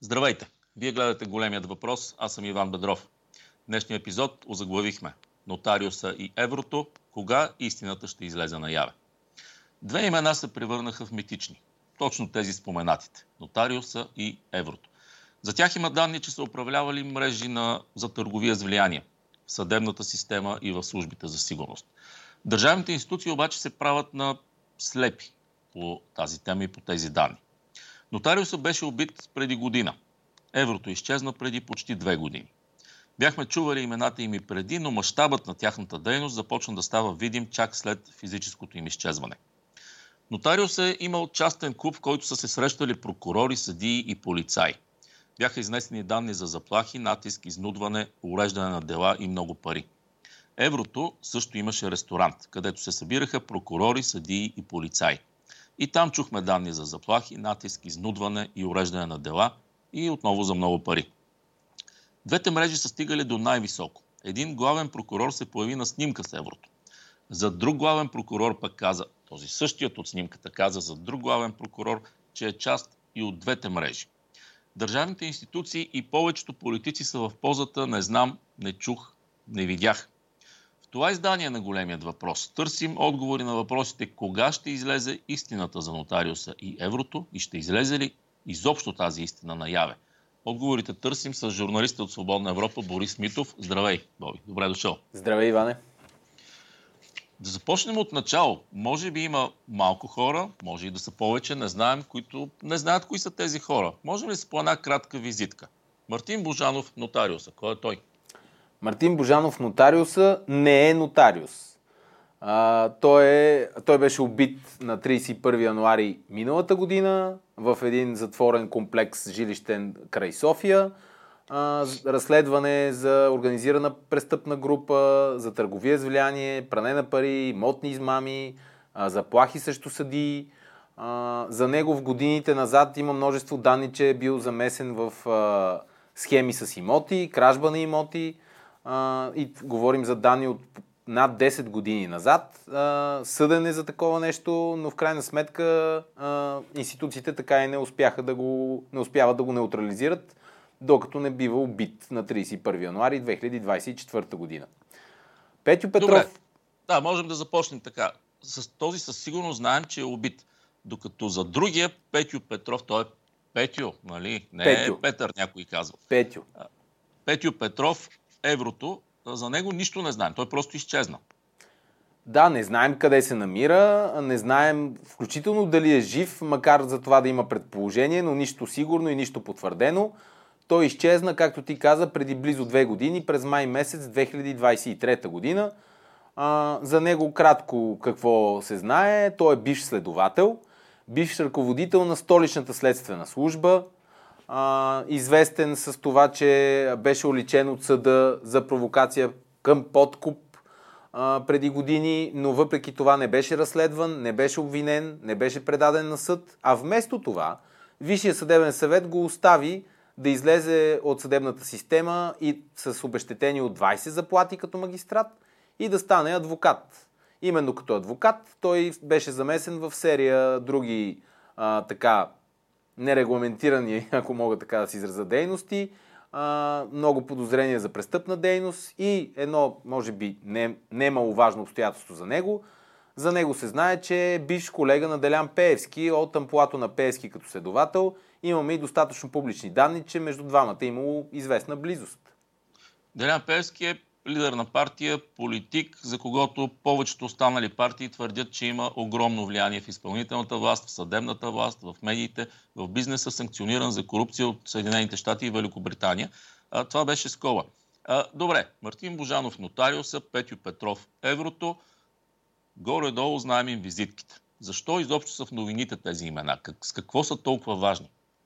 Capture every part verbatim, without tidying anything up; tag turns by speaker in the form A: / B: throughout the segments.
A: Здравейте! Вие гледате Големият въпрос, аз съм Иван Бедров. Днешния епизод озаглавихме Нотариуса и еврото, кога истината ще излезе наяве. Две имена се превърнаха в митични. Точно тези споменатите – Нотариуса и еврото. За тях има данни, че са управлявали мрежи на, за търговия с влияние в съдебната система и в службите за сигурност. Държавните институции обаче се правят на слепи по тази тема и по тези данни. Нотариусът беше убит преди година. Еврото изчезна преди почти две години. Бяхме чували имената им и преди, но мащабът на тяхната дейност започна да става видим чак след физическото им изчезване. Нотариус е имал частен клуб, в който са се срещали прокурори, съдии и полицаи. Бяха изнесени данни за заплахи, натиск, изнудване, уреждане на дела и много пари. Еврото също имаше ресторант, където се събираха прокурори, съдии и полицаи. И там чухме данни за заплахи, натиск, изнудване и уреждане на дела и отново за много пари. Двете мрежи са стигали до най-високо. Един главен прокурор се появи на снимка с еврото. За друг главен прокурор пък каза, този същият от снимката каза за друг главен прокурор, че е част и от двете мрежи. Държавните институции и повечето политици са в позата не знам, не чух, не видях. В това издание на Големият въпрос търсим отговори на въпросите кога ще излезе истината за Нотариуса и еврото и ще излезе ли изобщо тази истина наяве. Отговорите търсим с журналиста от Свободна Европа Борис Митов. Здравей, Боби. Добре дошъл.
B: Здравей, Иване.
A: Да започнем от начало. Може би има малко хора, може и да са повече, не знаем, които не знаят кои са тези хора. Може ли с по една кратка визитка? Мартин Божанов, Нотариуса. Кой е той?
B: Мартин Божанов, Нотариуса, не е нотариус. А, той, е, той беше убит на тридесет и първи януари миналата година в един затворен комплекс жилищен край София. А, разследване за организирана престъпна група, за търговия с влияние, пране на пари, имотни измами, а, заплахи срещу съдии. А, за него в годините назад има множество данни, че е бил замесен в а, схеми с имоти, кражба на имоти. А, и говорим за данни от над десет години назад. А, съден е за такова нещо, но в крайна сметка а, институциите така и не успяха да го, не успяват да го неутрализират, докато не бива убит на тридесет и първи януари две хиляди двадесет и четвърта година. Петю Петров...
A: Добре. Да, можем да започнем така. С този със сигурност знаем, че е убит. Докато за другия Петю Петров, той е Петю, нали? Не Петю. Е Петър, някой казва.
B: Петю.
A: Петю Петров, еврото, за него нищо не знаем. Той просто изчезна.
B: Да, не знаем къде се намира, не знаем включително дали е жив, макар за това да има предположение, но нищо сигурно и нищо потвърдено. Той изчезна, както ти каза, преди близо две години, през май месец две хиляди двадесет и трета година. А, за него кратко какво се знае. Той е бивш следовател, бивш ръководител на столичната следствена служба, а, известен с това, че беше уличен от съда за провокация към подкуп а, преди години, но въпреки това не беше разследван, не беше обвинен, не беше предаден на съд, а вместо това Висшия съдебен съвет го остави да излезе от съдебната система и с обезщетение от двадесет заплати като магистрат и да стане адвокат. Именно като адвокат той беше замесен в серия други а, така нерегламентирани, ако мога така да си изразя, дейности, а, много подозрения за престъпна дейност и едно, може би, не, не маловажно обстоятелство за него. За него се знае, че е бивш колега на Делян Пеевски от амплоато на Пеевски като следовател. Имаме и достатъчно публични данни, че между двамата е имало известна близост.
A: Делян Пеевски е лидер на партия, политик, за когото повечето останали партии твърдят, че има огромно влияние в изпълнителната власт, в съдебната власт, в медиите, в бизнеса, санкциониран за корупция от Съединените щати и Великобритания. А, това беше скоба. А, добре, Мартин Божанов, Нотариуса, Петю Петров, еврото. Горе-долу знаем им визитките. Защо изобщо са в новините тези имена? Как, с какво са толкова важни?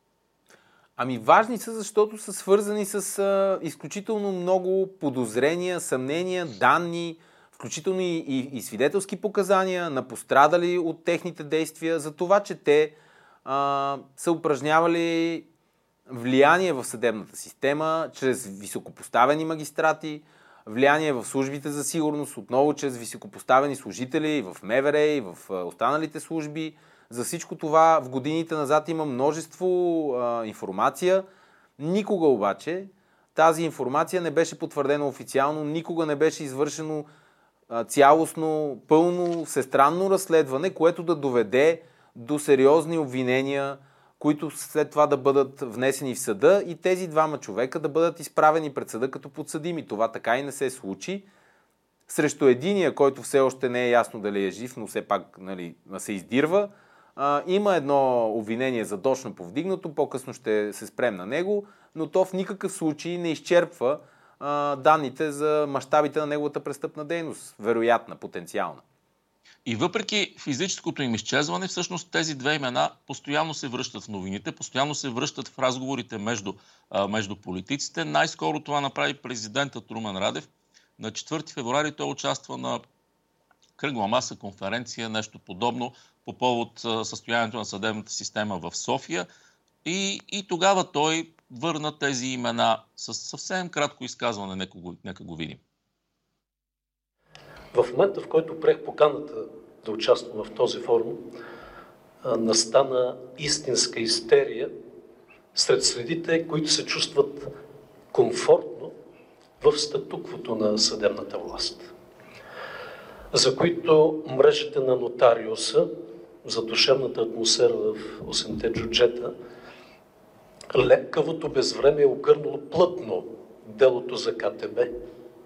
B: Ами важни са, защото са свързани с а, изключително много подозрения, съмнения, данни, включително и, и, и свидетелски показания на пострадали от техните действия, за това, че те а, са упражнявали влияние в съдебната система чрез високопоставени магистрати, влияние в службите за сигурност, отново чрез високопоставени служители в МВР и в останалите служби. За всичко това в годините назад има множество а, информация Никога обаче тази информация не беше потвърдена официално, никога не беше извършено а, цялостно, пълно, всестранно разследване, което да доведе до сериозни обвинения, които след това да бъдат внесени в съда и тези двама човека да бъдат изправени пред съда като подсъдими. Това така и не се случи. Срещу единия, който все още не е ясно дали е жив, но все пак, нали, се издирва, а, има едно обвинение задочно повдигнато, по-късно ще се спрем на него, но то в никакъв случай не изчерпва а, данните за мащабите на неговата престъпна дейност, вероятна, потенциална.
A: И въпреки физическото им изчезване, всъщност тези две имена постоянно се връщат в новините, постоянно се връщат в разговорите между, а, между политиците. Най-скоро това направи президентът Румен Радев. На четвърти февруари той участва на кръгла маса, конференция, нещо подобно по повод състоянието на съдебната система в София. И, и тогава той върна тези имена с съвсем кратко изказване. Нека го, нека го видим.
C: В момента, в който приех поканата да участвам в този форум, настана истинска истерия сред средите, които се чувстват комфортно в статуквото на съдебната власт, за които мрежите на нотариуса, задушевната атмосфера в осемте джуджета, лекавото безвремие е огърнало плътно делото за ка те бе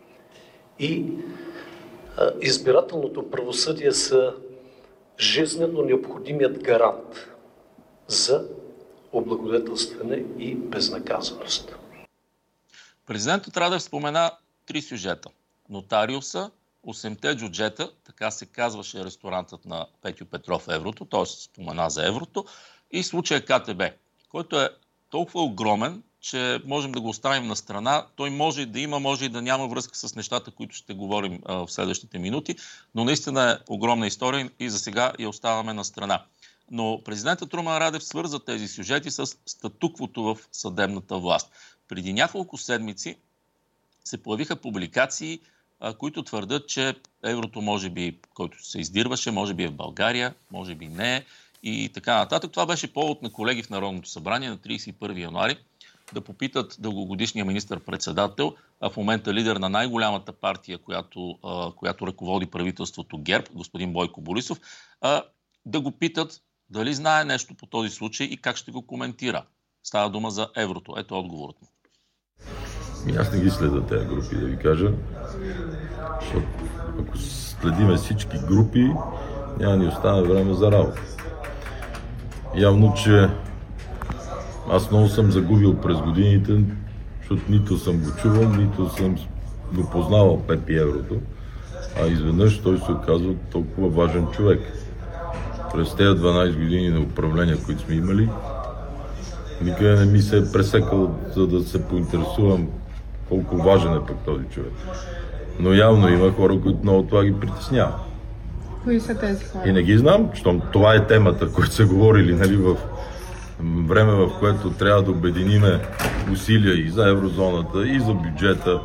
C: и а, избирателното правосъдие са жизнено необходимият гарант за облагодетелстване и безнаказаност.
A: Президентът Радев спомена три сюжета. Нотариуса, осемте джуджета, така се казваше ресторантът на Петю Петров Еврото, т.е. спомена за Еврото, и случая ка те бе, който е толкова огромен, че можем да го оставим на страна. Той може да има, може и да няма връзка с нещата, които ще говорим а, в следващите минути, но наистина е огромна история и за сега я оставаме на страна. Но президентът Румен Радев свърза тези сюжети с статуквото в съдебната власт. Преди няколко седмици се появиха публикации, а, които твърдят, че Еврото може би, който се издирваше, може би е в България, може би не е и така нататък. Това беше повод на колеги в Народното събрание на тридесет и първи януари да попитат дългогодишния министър-председател, а в момента лидер на най-голямата партия, която, а, която ръководи правителството ГЕРБ, господин Бойко Борисов, а, да го питат дали знае нещо по този случай и как ще го коментира. Става дума за Еврото. Ето отговорът му.
D: Аз не ги следа тези групи, да ви кажа. Защото ако следиме всички групи, няма ни остане време за работа. Явно, че аз много съм загубил през годините, защото нито съм го чувал, нито съм го познавал Пепи Еврото, а изведнъж той се оказва толкова важен човек. През тези дванадесет години на управление, които сме имали, никъде не ми се е пресекал, за да се поинтересувам колко важен е пък този човек. Но явно има хора, които много това ги притеснява.
E: Кои са тези хора?
D: И не ги знам, защото това е темата, която са говорили, нали, в време, в което трябва да обединиме усилия и за еврозоната, и за бюджета.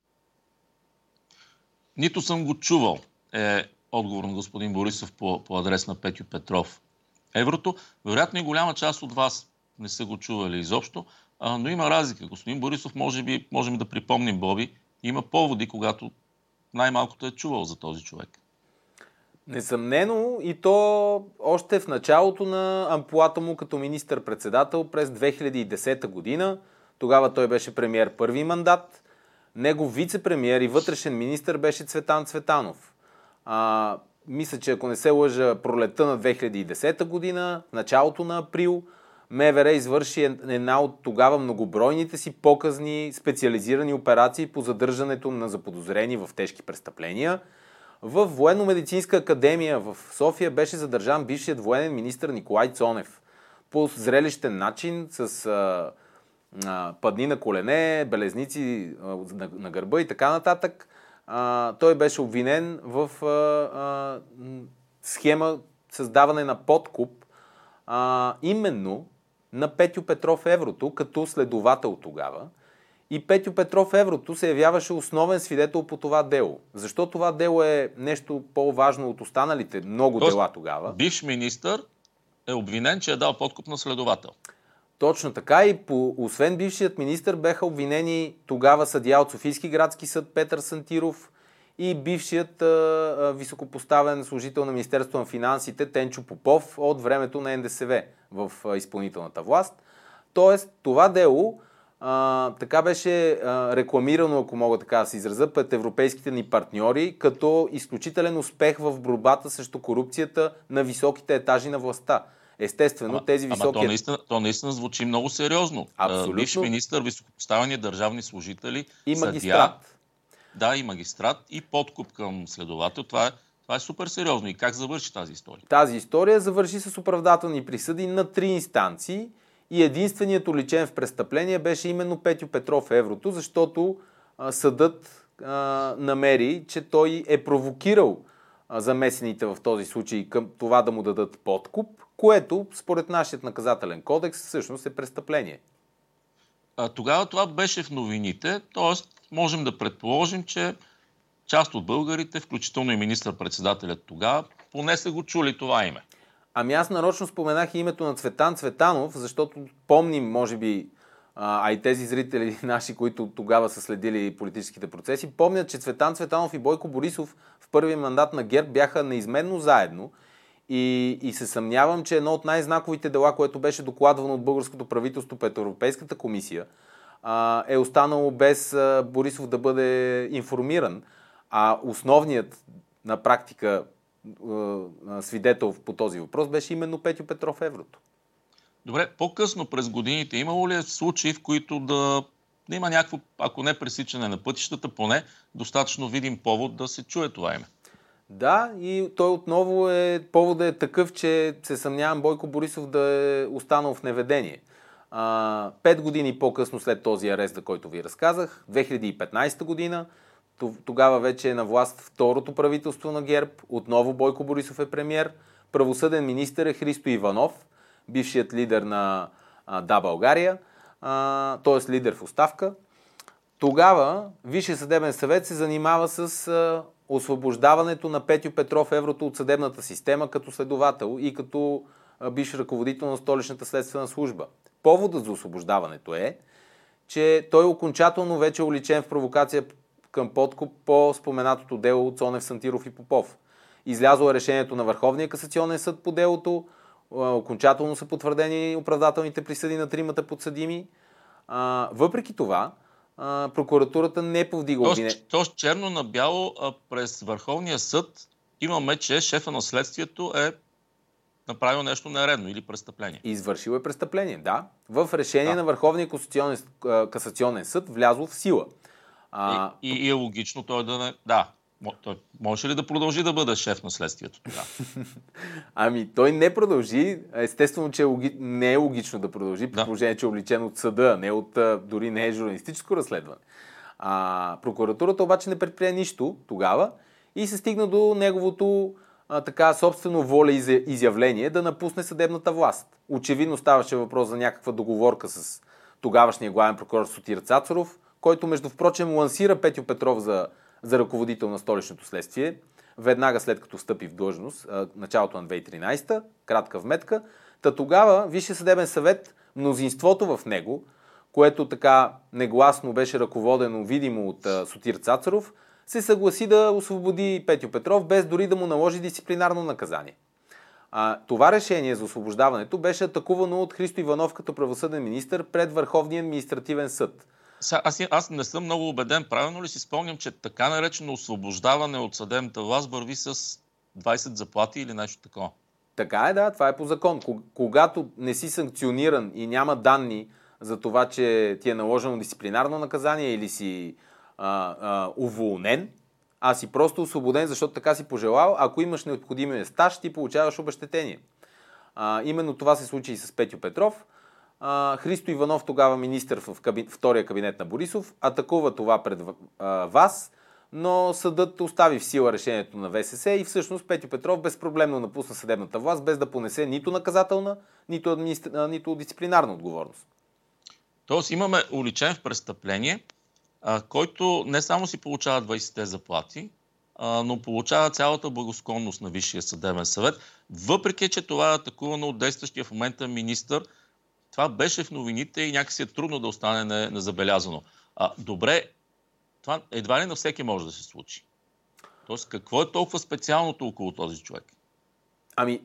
A: Нито съм го чувал, е отговор на господин Борисов по, по адрес на Петю Петров Еврото. Вероятно и голяма част от вас не са го чували изобщо, а, но има разлика. Господин Борисов, може би, можем да припомним, Боби, има поводи, когато най-малкото е чувал за този човек.
B: Несъмнено, и то още в началото на амплоата му като министър-председател през две хиляди и десета година. Тогава той беше премиер първи мандат. Негов вице-премиер и вътрешен министър беше Цветан Цветанов. А, мисля, че ако не се лъжа, пролетта на две хиляди и десета година, началото на април, МВР извърши една от тогава многобройните си показни специализирани операции по задържането на заподозрени в тежки престъпления. В Военно-медицинска академия в София беше задържан бившият военен министър Николай Цонев. По зрелищен начин, с а, а, падни на колене, белезници а, на, на гърба и така нататък. А, той беше обвинен в а, а, схема създаване на подкуп а, именно на Петю Петров Еврото, като следовател тогава. И Петю Петров Еврото се явяваше основен свидетел по това дело. Защо това дело е нещо по-важно от останалите много
A: Тоест,
B: дела тогава?
A: Бивш министър е обвинен, че е дал подкуп на следовател.
B: Точно така и по, освен бившият министър беха обвинени тогава съдия от Софийски градски съд Петър Сантиров и бившият а, а, високопоставен служител на Министерството на финансите Тенчо Попов от времето на Ен Де Се Ве в а, изпълнителната власт. Тоест това дело а, така беше а, рекламирано, ако мога така да се изразя, пред европейските ни партньори като изключителен успех в борбата срещу корупцията на високите етажи на властта. Естествено,
A: ама,
B: тези високи...
A: Ама то наистина, то наистина звучи много сериозно.
B: Абсолютно.
A: Бивш министър, високопоставени държавни служители,
B: и
A: съдия,
B: магистрат.
A: Да, и магистрат, и подкуп към следовател. Това е, това е супер сериозно. И как завърши тази история?
B: Тази история завърши с оправдателни присъди на три инстанции и единственият уличен в престъпление беше именно Петьо Петров Еврото, защото а, съдът а, намери, че той е провокирал а, замесените в този случай към това да му дадат подкуп, което според нашият наказателен кодекс всъщност е престъпление.
A: А, тогава това беше в новините, т.е. можем да предположим, че част от българите, включително и министър-председателят тогава, поне са го чули това име.
B: Ами аз нарочно споменах името на Цветан Цветанов, защото помним, може би, а и тези зрители наши, които тогава са следили политическите процеси, помнят, че Цветан Цветанов и Бойко Борисов в първия мандат на ГЕРБ бяха неизменно заедно и, и се съмнявам, че едно от най-знаковите дела, което беше докладвано от българското правителство пред Европейската комисия, а, е останало без а, Борисов да бъде информиран, а основният на практика свидетел по този въпрос беше именно Петьо Петров Еврото.
A: Добре, по-късно през годините имало ли е случаи, в които да, да има някакво, ако не пресичане на пътищата, поне достатъчно видим повод да се чуе това име?
B: Да, и той отново е, поводът е такъв, че се съмнявам Бойко Борисов да е останал в неведение. А, пет години по-късно след този арест, за който ви разказах, две хиляди и петнадесета година, тогава вече е на власт второто правителство на ГЕРБ, отново Бойко Борисов е премиер, правосъден министър е Христо Иванов, бившият лидер на а, Да, България, т.е. лидер в оставка. Тогава Висшия съдебен съвет се занимава с а, освобождаването на Петьо Петров Еврото от съдебната система като следовател и като а, бивш ръководител на Столичната следствена служба. Поводът за освобождаването е, че той окончателно вече е уличен в провокация към подкуп по споменатото дело от Цонев, Сантиров и Попов. Излязло е решението на Върховния касационен съд по делото, окончателно са потвърдени оправдателните присъди на тримата подсъдими. Въпреки това, прокуратурата не повдига обвинение.
A: Тоест, черно на бяло през Върховния съд имаме, че шефа на следствието е направил нещо нередно или престъпление.
B: Извършил е престъпление, да. В решение да. на Върховния касационен, касационен съд влязло в сила.
A: А, и, и, и е логично той да не... Да. Той може ли да продължи да бъде шеф на следствието тогава?
B: Ами той не продължи. Естествено, че е логи... не е логично да продължи, при да. положение, че е обличен от съда, не от, дори не е журналистическо разследване. А, прокуратурата обаче не предприе нищо тогава и се стигна до неговото а, така собствено воля и изявление да напусне съдебната власт. Очевидно ставаше въпрос за някаква договорка с тогавашния главен прокурор Сотир Цацаров, който между впрочем лансира Петьо Петров за, за ръководител на столичното следствие, веднага след като встъпи в длъжност, началото на две хиляди и тринадесета, кратка вметка. Та тогава Висшия съдебен съвет, мнозинството в него, което така негласно беше ръководено видимо от а, Сотир Цацаров, се съгласи да освободи Петьо Петров, без дори да му наложи дисциплинарно наказание. А, това решение за освобождаването беше атакувано от Христо Иванов като правосъден министър пред Върховния административен съд.
A: Аз, аз не съм много убеден. Правилно ли си спомням, че така наречено освобождаване от съдебната власт върви с двадесет заплати или нещо такова?
B: Така е, да. Това е по закон. Когато не си санкциониран и няма данни за това, че ти е наложено дисциплинарно наказание или си а, а, уволнен, а си просто освободен, защото така си пожелал, ако имаш необходимия стаж, ти получаваш обезщетение. А, именно това се случи и с Петьо Петров. Uh, Христо Иванов, тогава министър в каби... втория кабинет на Борисов, атакува това пред uh, вас, но съдът остави в сила решението на В С С и всъщност Петьо Петров безпроблемно напусна съдебната власт, без да понесе нито наказателна, нито, администр... нито дисциплинарна отговорност.
A: Тоест имаме уличен в престъпление, а, който не само си получава двадесетте заплати, а, но получава цялата благосклонност на Висшия съдебен съвет, въпреки че това е атакувано от действащия в момента министър. Това беше в новините и някакси е трудно да остане незабелязано. А, добре, това едва ли на всеки може да се случи. Тоест, какво е толкова специалното около този човек?
B: Ами,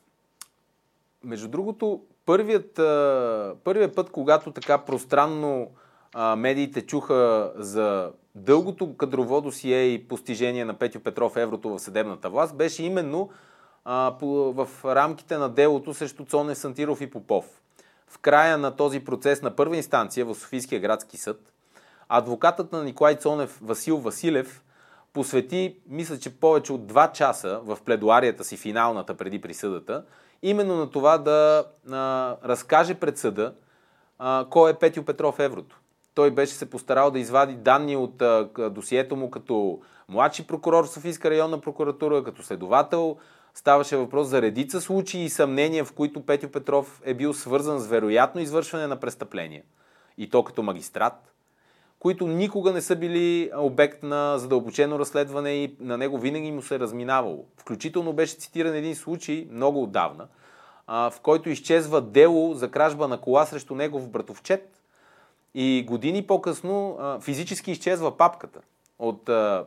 B: между другото, първият, първият път, когато така пространно а, медиите чуха за дългото кадрово досие и постижение на Петьо Петров Еврото в съдебната власт, беше именно а, по, в рамките на делото срещу Цонев, Сантиров и Попов. В края на този процес на първа инстанция в Софийския градски съд, адвокатът на Николай Цонев Васил Василев посвети, мисля, че повече от два часа в пледуарията си, финалната преди присъдата, именно на това да а, разкаже пред съда а, кой е Петьо Петров Еврото. Той беше се постарал да извади данни от а, досието му като младши прокурор в Софийска районна прокуратура, като следовател. Ставаше въпрос за редица случаи и съмнения, в които Петьо Петров е бил свързан с вероятно извършване на престъпления. И то като магистрат, които никога не са били обект на задълбочено разследване и на него винаги му се е разминавало. Включително беше цитиран един случай, много отдавна, в който изчезва дело за кражба на кола срещу негов братовчет и години по-късно физически изчезва папката от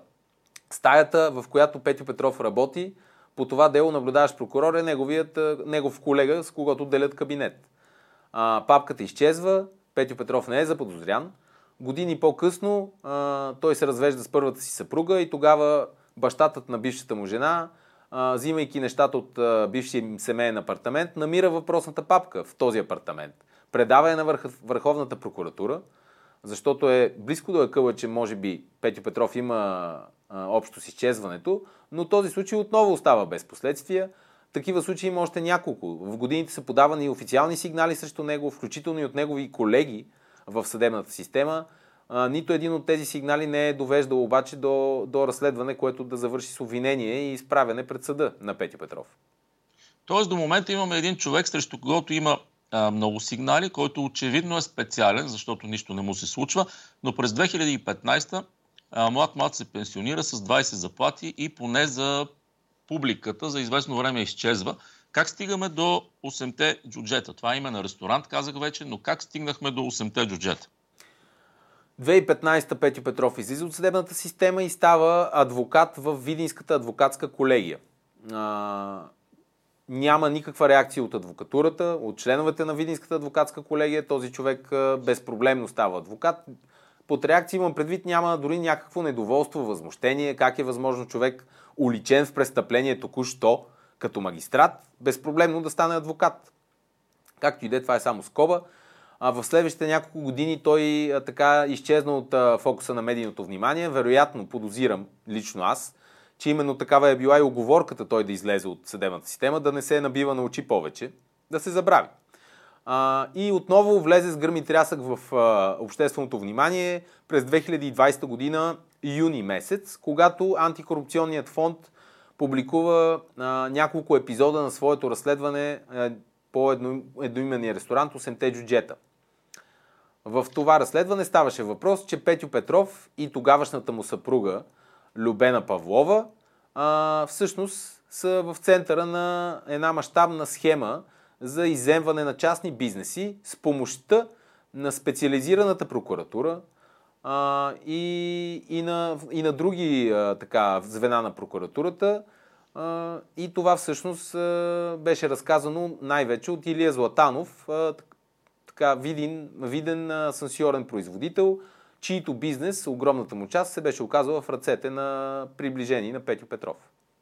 B: стаята, в която Петьо Петров работи. По това дело наблюдаващ прокурор е неговият, негов колега, с когото делят кабинет. Папката изчезва, Петьо Петров не е заподозрян. Години по-късно а, той се развежда с първата си съпруга и тогава бащатът на бившата му жена, а, взимайки нещата от а, бившия им семейен апартамент, намира въпросната папка в този апартамент. Предава я на върх, Върховната прокуратура, защото е близко до акъла, че може би Петьо Петров има а, общо с изчезването, но този случай отново остава без последствия. Такива случаи има още няколко. В годините са подавани официални сигнали срещу него, включително и от негови колеги в съдебната система. А, нито един от тези сигнали не е довеждал обаче до, до разследване, което да завърши с обвинение и изправяне пред съда на Петьо Петров.
A: Тоест до момента имаме един човек, срещу когото има а, много сигнали, който очевидно е специален, защото нищо не му се случва, но през две хиляди и петнадесета а, млад млад се пенсионира с двадесет заплати и поне за публиката за известно време изчезва. Как стигаме до осемте джуджета? Това е име на ресторант, казах вече, но как стигнахме до осемте джуджета?
B: две хиляди и петнадесета Петьо Петров излиза от съдебната система и става адвокат в Видинската адвокатска колегия. А, няма никаква реакция от адвокатурата, от членовете на Видинската адвокатска колегия. Този човек а, безпроблемно става адвокат. Под реакция имам предвид, няма дори някакво недоволство, възмущение, как е възможно човек, уличен в престъпление току-що, като магистрат, безпроблемно да стане адвокат. Както и де, това е само скоба. А в следващите няколко години той а, така изчезна от а, фокуса на медийното внимание. Вероятно, подозирам лично аз, че именно такава е била и уговорката той да излезе от съдебната система, да не се набива на очи повече, да се забрави. А, и отново влезе с гръм и трясък в а, общественото внимание през две хиляди и двадесета година, юни месец, когато антикорупционният фонд публикува а, няколко епизода на своето разследване а, по едно, едноименния ресторант осемте джуджета. В това разследване ставаше въпрос, че Петьо Петров и тогавашната му съпруга Любена Павлова а, всъщност са в центъра на една мащабна схема за изземване на частни бизнеси с помощта на специализираната прокуратура а, и, и, на, и на други а, така, звена на прокуратурата. А, и това всъщност а, беше разказано най-вече от Илия Златанов, а, така, виден, виден асансьорен производител, чието бизнес, огромната му част, се беше оказала в ръцете на приближени на Петьо Петров.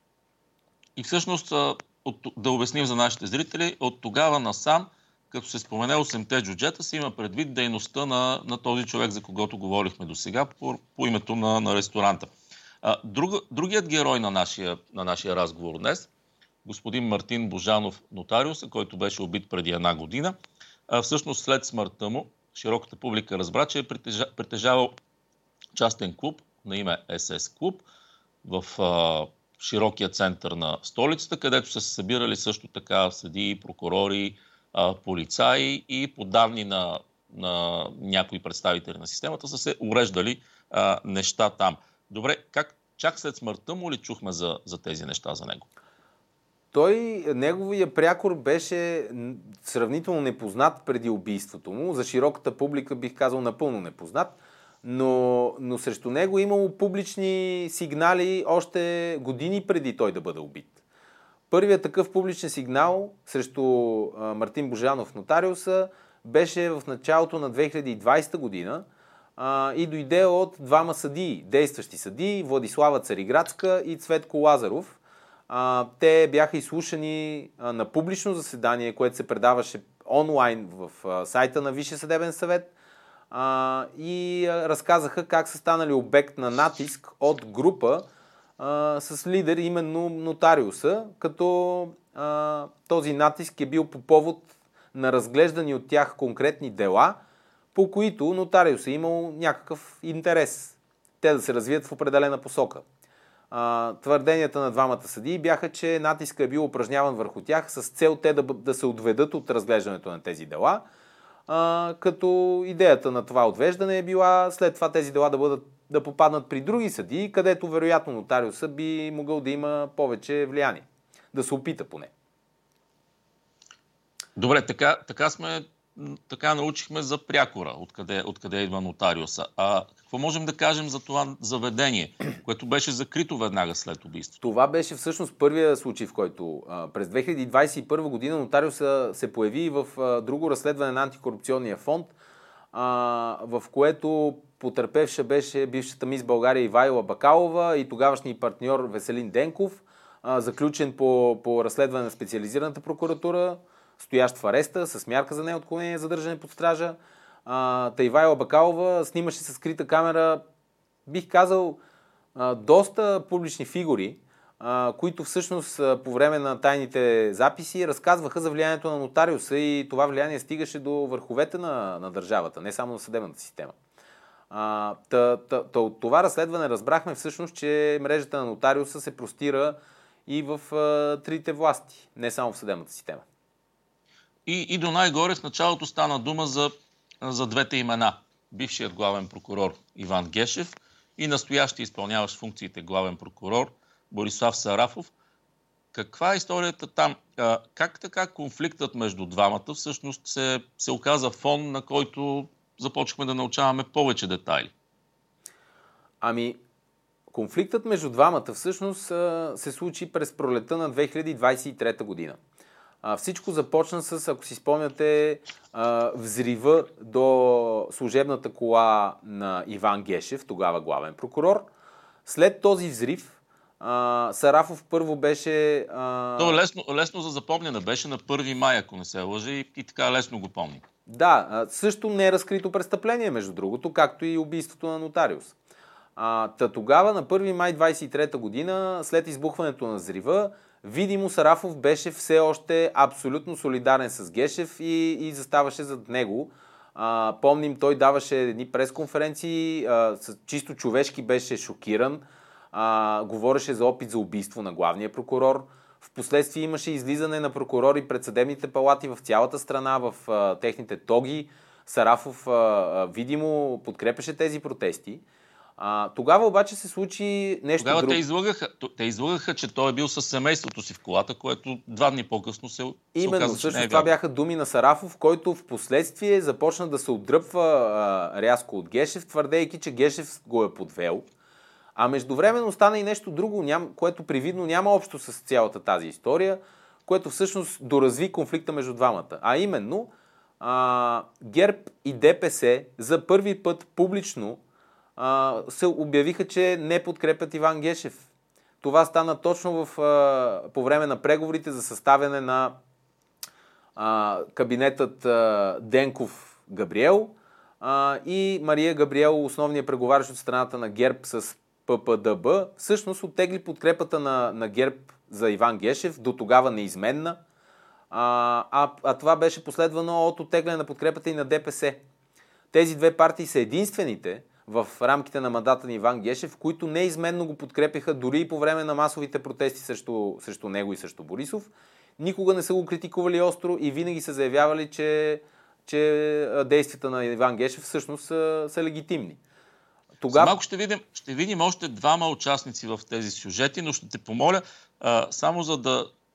A: И всъщност, от, да обясним за нашите зрители, от тогава насам, като се спомене осемте джуджета, се има предвид дейността на, на този човек, за когото говорихме до сега, по, по името на, на ресторанта. А, друг, другият герой на нашия, на нашия разговор днес, господин Мартин Божанов, нотариус, който беше убит преди една година, а, всъщност след смъртта му, широката публика разбра, че е притежа, притежавал частен клуб на име Ес Ес клуб в а, широкия център на столицата, където са се събирали също така съдии, прокурори, а, полицаи и по данни на, на някои представители на системата са се уреждали а, неща там. Добре, как чак след смъртта му ли чухме за, за тези неща за него?
B: Той, неговия прякор беше сравнително непознат преди убийството му. За широката публика бих казал напълно непознат. Но, но срещу него имало публични сигнали още години преди той да бъде убит. Първият такъв публичен сигнал срещу а, Мартин Божанов, нотариуса, беше в началото на две хиляди и двадесета година а, и дойде от двама съдии, действащи съдии, Владислава Цариградска и Цветко Лазаров. А, те бяха изслушани а, на публично заседание, което се предаваше онлайн в а, сайта на Висшия съдебен съвет а, и а, разказаха как са станали обект на натиск от група а, с лидер именно нотариуса, като а, този натиск е бил по повод на разглеждани от тях конкретни дела, по които нотариуса е имал някакъв интерес те да се развият в определена посока. А, твърденията на двамата съдии бяха, че натиска е бил упражняван върху тях с цел те да, да се отведат от разглеждането на тези дела, а, като идеята на това отвеждане е била след това тези дела да, бъдат, да попаднат при други съдии, където вероятно нотариуса би могъл да има повече влияние. Да се опита поне.
A: Добре, така, така сме, така научихме за прякора, откъде, откъде идва нотариуса. А какво можем да кажем за това заведение, което беше закрито веднага след убийството? Това
B: беше всъщност първия случай, в който а, през две хиляди двадесет и първа година нотариуса се появи в а, друго разследване на антикорупционния фонд, а, в което потърпевша беше бившата мис България Ивайла Бакалова и тогавашния партньор Веселин Денков, а, заключен по, по разследване на специализираната прокуратура, стоящ в ареста, с мярка за неотклонение, задържане под стража. Ивайла Бакалова снимаше с скрита камера, бих казал, а, доста публични фигури, а, които всъщност а, по време на тайните записи разказваха за влиянието на нотариуса и това влияние стигаше до върховете на, на държавата, не само на съдебната система. А, та, та, та, от това разследване разбрахме всъщност, че мрежата на нотариуса се простира и в а, трите власти, не само в съдебната система.
A: И, и до най-горе в началото стана дума за, за двете имена. Бившият главен прокурор Иван Гешев и настоящия изпълняващ функциите главен прокурор Борислав Сарафов. Каква е историята там? А, как така конфликтът между двамата всъщност се, се оказа фон, на който започнахме да научаваме повече детайли?
B: Ами, конфликтът между двамата всъщност се случи през пролета на две хиляди двадесет и трета година. Всичко започна с, ако си спомняте, взрива до служебната кола на Иван Гешев, тогава главен прокурор. След този взрив Сарафов първо беше...
A: То е лесно, лесно за запомняне. Беше на първи май, ако не се лъжа, и, и така лесно го помни.
B: Да, също не е разкрито престъпление, между другото, както и убийството на нотариус. А, та тогава, на първи май двадесет и трета година, след избухването на взрива, видимо Сарафов беше все още абсолютно солидарен с Гешев и, и заставаше зад него. А, помним, той даваше едни пресконференции, а, с, чисто човешки беше шокиран, а, говореше за опит за убийство на главния прокурор. Впоследствие имаше излизане на прокурори пред съдебните палати в цялата страна, в а, техните тоги. Сарафов а, а, видимо подкрепеше тези протести. А, тогава обаче се случи нещо
A: тогава
B: друго.
A: Те излъгаха, те излъгаха, че той е бил със семейството си в колата, което два дни по-късно се, се
B: Именно,
A: оказа, че не е
B: това
A: вярно.
B: бяха думи на Сарафов, който в последствие започна да се отдръпва а, рязко от Гешев, твърдейки, че Гешев го е подвел. А междувременно стана и нещо друго, ням, което привидно няма общо с цялата тази история, което всъщност доразви конфликта между двамата. А именно, а, ГЕРБ и ДПС за първи път публично а, се обявиха, че не подкрепят Иван Гешев. Това стана точно в, а, по време на преговорите за съставяне на а, кабинетът а, Денков-Габриел а, и Мария Габриел, основният преговарящ от страната на ГЕРБ с ППДБ, всъщност оттегли подкрепата на, на ГЕРБ за Иван Гешев, до тогава неизменна, а, а, а това беше последвано от оттегляне на подкрепата и на ДПС. Тези две партии са единствените в рамките на мандата на Иван Гешев, които неизменно го подкрепиха дори и по време на масовите протести срещу, срещу него и срещу Борисов. Никога не са го критикували остро и винаги са заявявали, че, че действията на Иван Гешев всъщност са, са легитимни.
A: Тогава... Малко ще видим, ще видим още двама участници в тези сюжети, но ще те помоля, а, само за да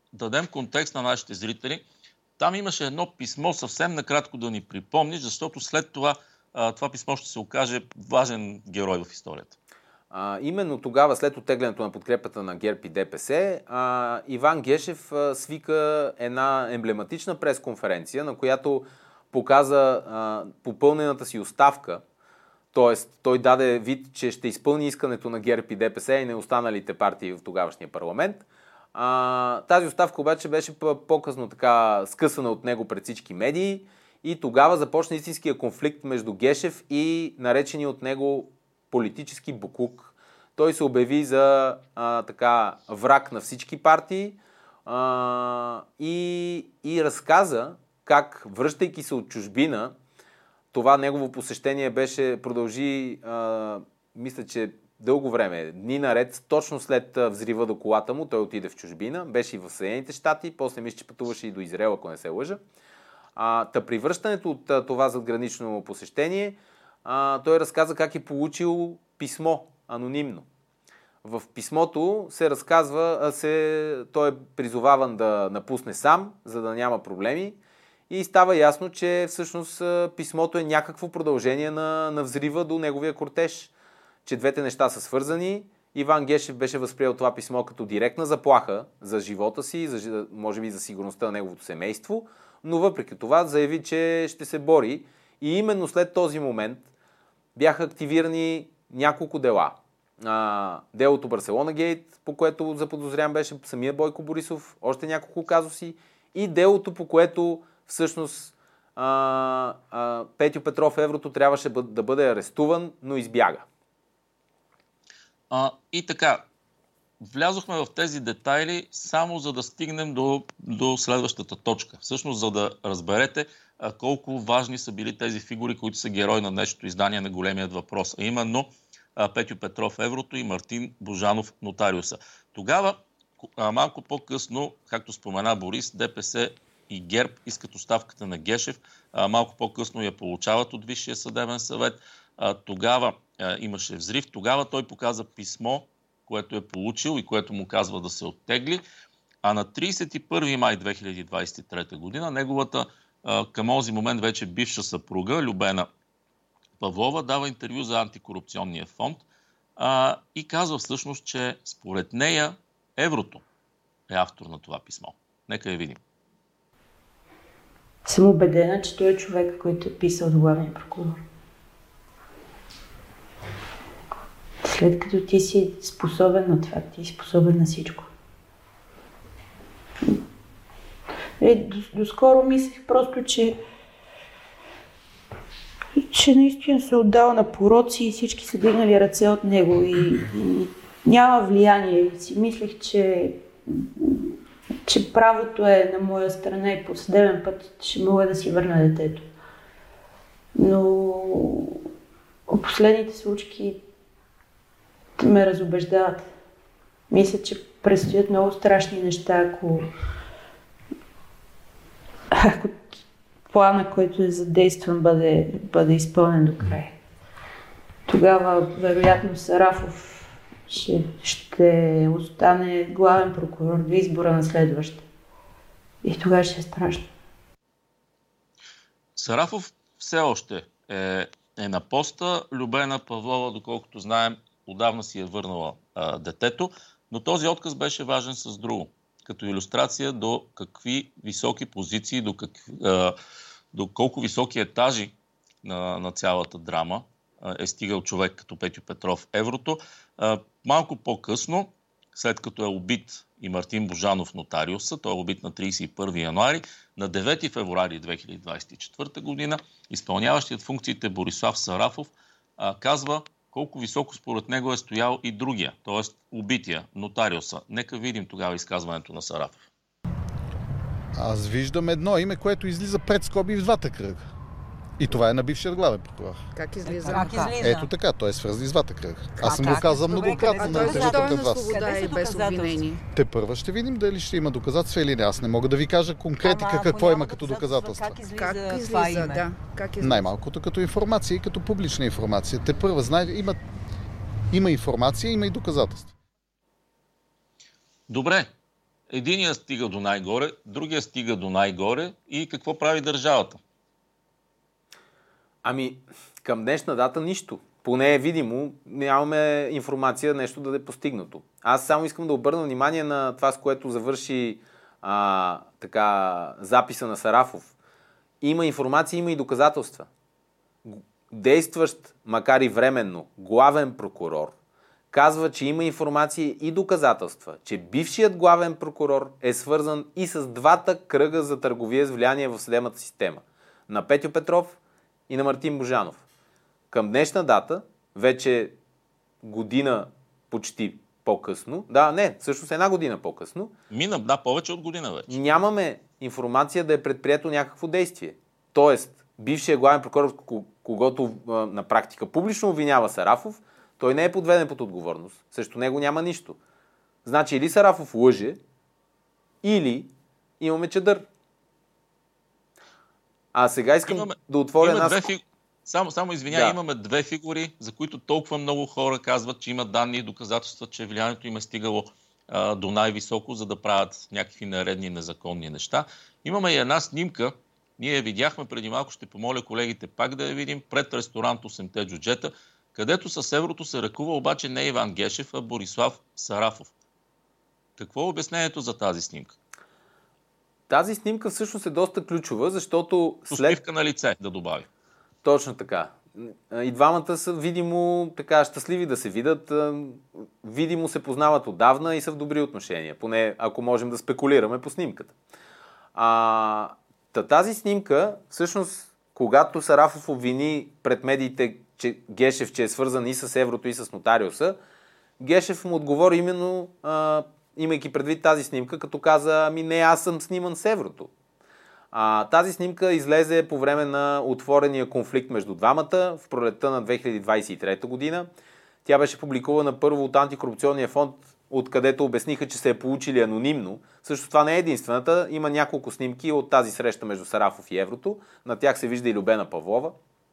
A: дадем контекст на нашите зрители, там имаше едно писмо, съвсем накратко да ни припомниш, защото след това това писмо ще се окаже важен герой в историята.
B: А, именно тогава, след оттеглянето на подкрепата на ГЕРБ и ДПС, а, Иван Гешев а, свика една емблематична пресконференция, на която показа а, попълнената си оставка. Тоест, той даде вид, че ще изпълни искането на ГЕРБ и ДПС и на останалите партии в тогавашния парламент. А, тази оставка обаче беше по-късно така скъсана от него пред всички медии и тогава започна истинския конфликт между Гешев и наречени от него политически боклук. Той се обяви за а, така враг на всички партии а, и, и разказа как, връщайки се от чужбина, това негово посещение беше, продължи, а, мисля, че дълго време, дни наред, точно след взрива до колата му, той отиде в чужбина, беше и в Съединените щати, после мисля, че пътуваше и до Израел, ако не се лъжа. А, та при връщането от а, това задгранично посещение, а, той разказа как е получил писмо анонимно. В писмото се разказва, се, той е призоваван да напусне сам, за да няма проблеми. И става ясно, че всъщност писмото е някакво продължение на, на взрива до неговия кортеж. Че двете неща са свързани. Иван Гешев беше възприел това писмо като директна заплаха за живота си, за, може би за сигурността на неговото семейство, но въпреки това заяви, че ще се бори. И именно след този момент бяха активирани няколко дела. А, делото Барселона Гейт, по което заподозрян беше самия Бойко Борисов, още няколко казуси, и делото, по което всъщност а, а, Петьо Петров Еврото трябваше да бъде арестуван, но избяга.
A: А, и така, влязохме в тези детайли само за да стигнем до, до следващата точка. Всъщност, за да разберете а, колко важни са били тези фигури, които са герои на днешното издание на Големият въпрос. А именно а, Петьо Петров Еврото и Мартин Божанов Нотариуса. Тогава, а, малко по-късно, както спомена Борис, ДПС и ГЕРБ искат оставката на Гешев. А, малко по-късно я получават от Висшия съдебен съвет. А, тогава а, имаше взрив. Тогава той показа писмо, което е получил и което му казва да се оттегли. А на тридесет и първи май две хиляди двадесет и трета година неговата а, към този момент вече бивша съпруга, Любена Павлова, дава интервю за антикорупционния фонд а, и казва всъщност, че според нея Еврото е автор на това писмо. Нека я видим.
F: Съм убедена, че той е човек, който е писал до главния прокурор. След като ти си способен на това, ти си способен на всичко. Е, до, доскоро мислех просто, че че наистина се отдава на пороци и всички са дигнали ръце от него и, и няма влияние. И си мислех, че че правото е на моя страна и по съдебен път ще мога да си върна детето. Но последните случки ме разубеждават. Мисля, че предстоят много страшни неща, ако, ако плана, който е задействан, бъде, бъде изпълнен до край. Тогава, вероятно, Сарафов ще, ще остане главен прокурор до избора на следващ. И тогава ще е страшно.
A: Сарафов все още е, е на поста. Любена Павлова, доколкото знаем, отдавна си е върнала а, детето, но този отказ беше важен с друго. Като илюстрация до какви високи позиции, до, какви, а, до колко високи етажи на, на цялата драма а, е стигал човек като Петьо Петров Еврото. А, малко по-късно, след като е убит и Мартин Божанов Нотариуса, той е убит на тридесет и първи януари, на девети февруари две хиляди двадесет и четвърта година, изпълняващият функциите Борислав Сарафов а, казва колко високо според него е стоял и другия, т.е. убития, Нотариуса. Нека видим тогава изказването на Сарафов.
G: Аз виждам едно име, което излиза пред скоби в двата кръга. И това е на бившият главен прокурор.
H: Как излиза?
I: Как излиза?
G: Ето така, той е свързан с двата кръга. Аз съм го казал многократно на интервюта пред вас.
H: Свобода и без обвинение.
G: Те първа ще видим дали ще има доказателства или не. Аз не мога да ви кажа конкретика Ама, какво има като доказателства.
I: Как излиза,
H: как излиза да. Как излиза?
G: Най-малкото като информация и като публична информация. Те първа знаете, има, има информация, има и доказателства.
A: Добре. Единият стига до най-горе, другия стига до най-горе и какво прави държавата?
B: Ами, към днешна дата нищо. Поне е видимо, нямаме информация нещо да е постигнато. Аз само искам да обърна внимание на това, с което завърши а, така, записа на Сарафов. Има информация, има и доказателства. Действащ, макар и временно, главен прокурор казва, че има информация и доказателства, че бившият главен прокурор е свързан и с двата кръга за търговия с влияние в съдебната система. На Петьо Петров и на Мартин Божанов. Към днешна дата, вече година почти по-късно, да, не, всъщност една година по-късно,
A: Мина, да, повече от година вече.
B: Нямаме информация да е предприето някакво действие. Тоест, бившият главен прокурор, когото на практика публично обвинява Сарафов, той не е подведен под отговорност. Срещу него няма нищо. Значи или Сарафов лъже, или имаме чадър. А сега искам
A: имаме,
B: да отворя една...
A: Две фиг... Само, само извиня,
B: да.
A: Имаме две фигури, за които толкова много хора казват, че имат данни и доказателства, че влиянието им е стигало а, до най-високо, за да правят някакви нередни, незаконни неща. Имаме и една снимка, ние я видяхме преди малко, ще помоля колегите пак да я видим, пред ресторант осемте джуджета, където с еврото се ръкува обаче не Иван Гешев, а Борислав Сарафов. Какво е обяснението за тази снимка?
B: Тази снимка всъщност е доста ключова, защото след...
A: Усмивка на лице, да добави.
B: Точно така. И двамата са видимо така щастливи да се видят. Видимо се познават отдавна и са в добри отношения. Поне ако можем да спекулираме по снимката. А, тази снимка, всъщност, когато Сарафов обвини пред медиите, че Гешев, че е свързан и с еврото, и с нотариуса, Гешев му отговори именно, а, имайки предвид тази снимка, като каза, ами не, аз съм сниман с еврото. А, тази снимка излезе по време на отворения конфликт между двамата в пролетта на две хиляди двадесет и трета година. Тя беше публикувана първо от Антикорупционния фонд, откъдето обясниха, че се е получили анонимно. Също това не е единствената. Има няколко снимки от тази среща между Сарафов и еврото. На тях се вижда и Любена Павлова.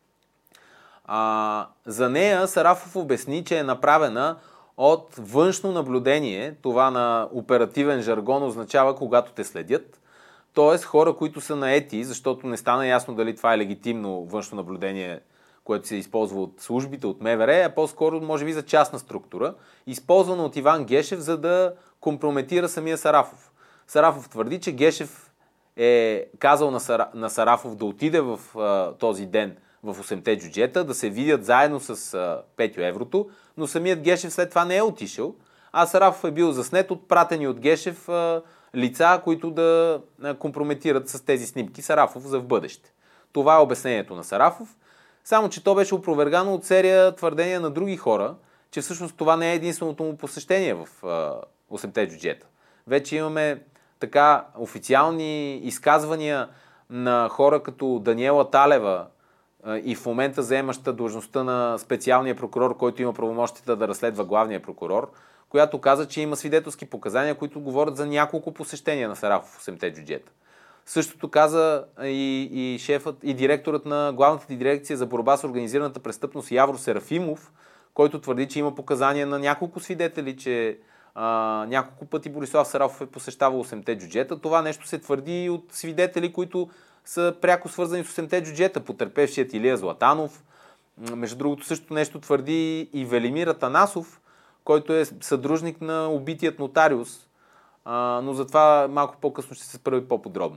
B: А, за нея Сарафов обясни, че е направена от външно наблюдение. Това на оперативен жаргон означава когато те следят. Тоест хора, които са наети, защото не стана ясно дали това е легитимно външно наблюдение, което се използва от службите, от МВР, а по-скоро може би за частна структура, използвана от Иван Гешев, за да компрометира самия Сарафов. Сарафов твърди, че Гешев е казал на, Сара... на Сарафов да отиде в а, този ден в осемте джуджета, да се видят заедно с а, Петьо Еврото, но самият Гешев след това не е отишъл, а Сарафов е бил заснет от пратени от Гешев а, лица, които да компрометират с тези снимки Сарафов за в бъдеще. Това е обяснението на Сарафов, само че то беше опровергано от серия твърдения на други хора, че всъщност това не е единственото му посещение в осемте джуджета. Вече имаме така официални изказвания на хора като Даниела Талева и в момента заемаща длъжността на специалния прокурор, който има правомощията да разследва главния прокурор, която каза, че има свидетелски показания, които говорят за няколко посещения на Сарафов в осемте джуджета. Същото каза и, и шефът, и директорът на главната дирекция за борба с организираната престъпност Явор Серафимов, който твърди, че има показания на няколко свидетели, че а, няколко пъти Борислав Сарафов е посещавал осемте джуджета. Това нещо се твърди и от свидетели, които са пряко свързани с осемте джуджета. Потърпевшият Илия Златанов. Между другото също нещо твърди и Велимир Атанасов, който е съдружник на убитият нотариус, а, но за това малко по-късно ще се спра по-подробно.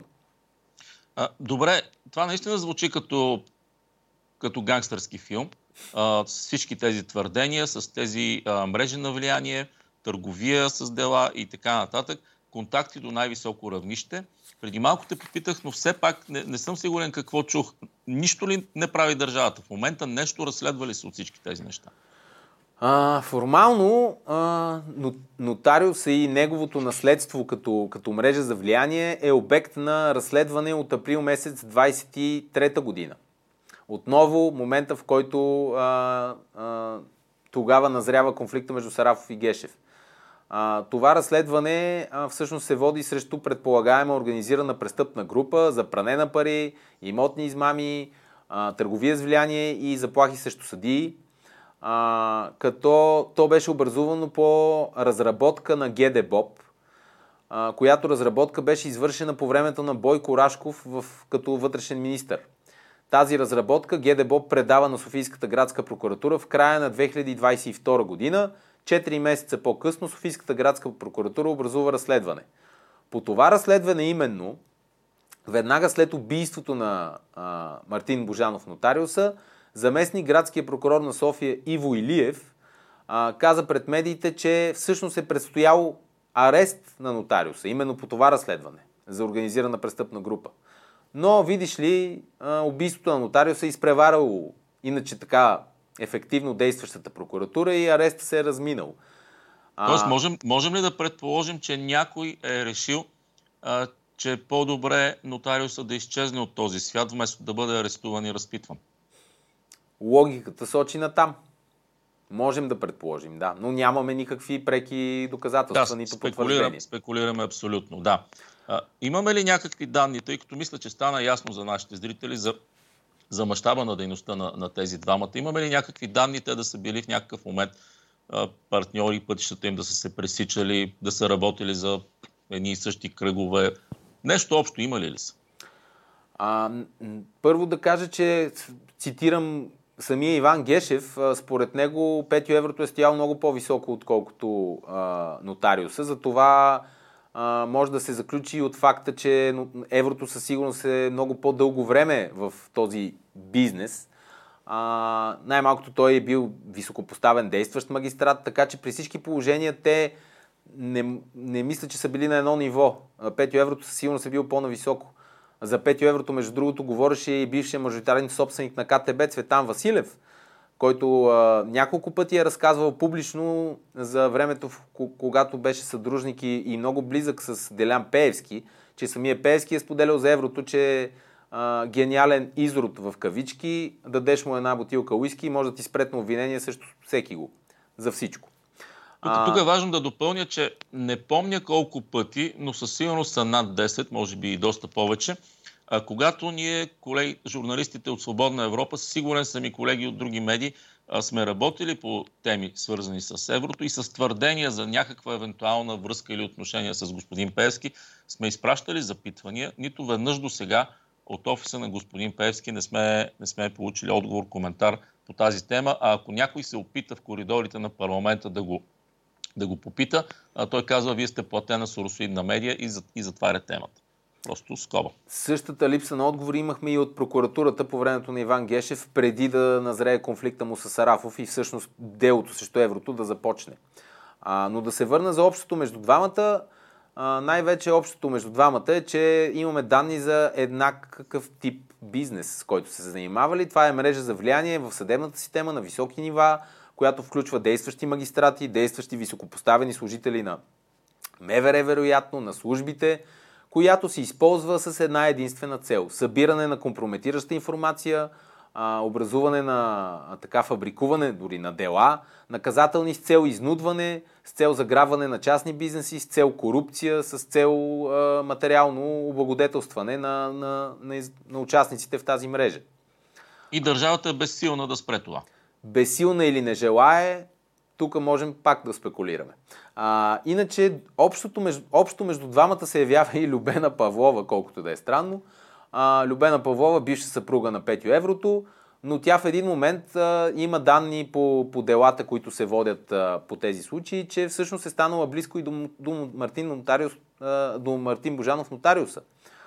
A: А, добре, това наистина звучи като, като гангстърски филм. А, с всички тези твърдения, с тези а, мрежи на влияние, търговия с дела и така нататък, контакти до най-високо равнище. Преди малко те попитах, но все пак не, не съм сигурен какво чух. Нищо ли не прави държавата? В момента нещо разследва ли се от всички тези неща?
B: А, формално а, нотариуса и неговото наследство като, като мрежа за влияние е обект на разследване от април месец двадесет и трета година. Отново момента, в който а, а, тогава назрява конфликта между Сарафов и Гешев. А, това разследване а, всъщност се води срещу предполагаема организирана престъпна група за пране на пари, имотни измами, а, търговия с влияние и заплахи срещу съдии. А, като то беше образувано по разработка на ГДБОП, а, която разработка беше извършена по времето на Бойко Рашков в, като вътрешен министър. Тази разработка ГДБОП предава на Софийската градска прокуратура в края на две хиляди двадесет и втора година. Четири месеца по-късно Софийската градска прокуратура образува разследване. По това разследване именно, веднага след убийството на а, Мартин Божанов нотариуса, заместник градския прокурор на София Иво Илиев а, каза пред медиите, че всъщност е предстоял арест на нотариуса, именно по това разследване за организирана престъпна група. Но, видиш ли, а, убийството на нотариуса е изпреварало иначе така ефективно действащата прокуратура и ареста се е разминал. А...
A: Тоест, можем, можем ли да предположим, че някой е решил, а, че е по-добре нотариуса да изчезне от този свят, вместо да бъде арестуван и разпитван?
B: Логиката сочи на там. Можем да предположим, да. Но нямаме никакви преки доказателства,
A: да,
B: нито потвърждения.
A: Спекулираме абсолютно, да. А, имаме ли някакви данни, тъй като мисля, че стана ясно за нашите зрители за, за мащаба на дейността на, на тези двамата? Имаме ли някакви данни те да са били в някакъв момент а, партньори, пътищата им да са се пресичали, да са работили за едни и същи кръгове? Нещо общо има ли ли са?
B: А, първо да кажа, че цитирам самия Иван Гешев, според него Петю Еврото е стоял много по-високо, отколкото а, нотариуса. Затова а, може да се заключи от факта, че Еврото със сигурност е много по-дълго време в този бизнес. А, най-малкото той е бил високопоставен действащ магистрат, така че при всички положения те не, не мисля, че са били на едно ниво. Петю Еврото със сигурност е бил по-нависоко. За Петю Еврото, между другото, говореше и бившия мажоритарен собственик на КТБ Цветан Василев, който а, няколко пъти е разказвал публично за времето, когато беше съдружник и, и много близък с Делян Пеевски, че самия Пеевски е споделял за Еврото, че е гениален изрод в кавички, дадеш му една бутилка уиски и може да ти спретне обвинение срещу всеки го. За всичко.
A: Тук, тук е важно да допълня, че не помня колко пъти, но със сигурност са над десет, може би и доста повече, а, когато ние, колеги, журналистите от Свободна Европа, сигурен съм и колеги от други медии, а, сме работили по теми, свързани с еврото и с твърдения за някаква евентуална връзка или отношение с господин Пеевски, сме изпращали запитвания. Нито веднъж до сега от офиса на господин Пеевски не сме, не сме получили отговор, коментар по тази тема, а ако някой се опита в коридорите на парламента да го да го попита, а той казва, вие сте платена соросоидна медия и, за, и затваря темата. Просто скоба.
B: Същата липса на отговори имахме и от прокуратурата по времето на Иван Гешев, преди да назрее конфликта му с Сарафов и всъщност делото срещу еврото да започне. А, но да се върна за общото между двамата, а, най-вече общото между двамата е, че имаме данни за еднакъв тип бизнес, с който се занимавали. Това е мрежа за влияние в съдебната система на високи нива, която включва действащи магистрати, действащи високопоставени служители на МВР, вероятно, на службите, която се използва с една единствена цел. Събиране на компрометираща информация, образуване на така фабрикуване дори на дела, наказателни с цел изнудване, с цел заграбване на частни бизнеси, с цел корупция, с цел материално облагодетелстване на, на, на, на участниците в тази мрежа.
A: И държавата е безсилна да спре това.
B: Безсилна или не желае, тук можем пак да спекулираме. А, иначе, общото между, общо между двамата се явява и Любена Павлова, колкото да е странно. А, Любена Павлова, бивша съпруга на Петю Еврото, но тя в един момент а, има данни по, по делата, които се водят а, по тези случаи, че всъщност е станала близко и до, до, Мартин, нотариус, а, до Мартин Божанов нотариуса.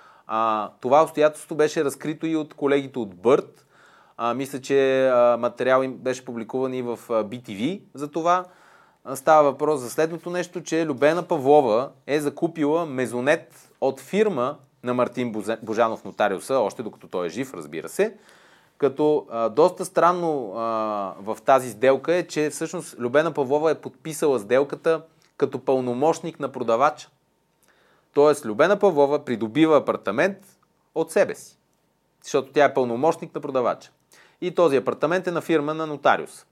B: А, това обстоятелство беше разкрито и от колегите от Бърт. А, мисля, че а, материал им беше публикуван и в а, Би Ти Ви за това. А, става въпрос за следното нещо, че Любена Павлова е закупила мезонет от фирма на Мартин Божанов нотариуса, още докато той е жив, разбира се. Като а, доста странно а, в тази сделка е, че всъщност Любена Павлова е подписала сделката като пълномощник на продавача. Тоест Любена Павлова придобива апартамент от себе си, защото тя е пълномощник на продавача. И този апартамент е на фирма на нотариуса.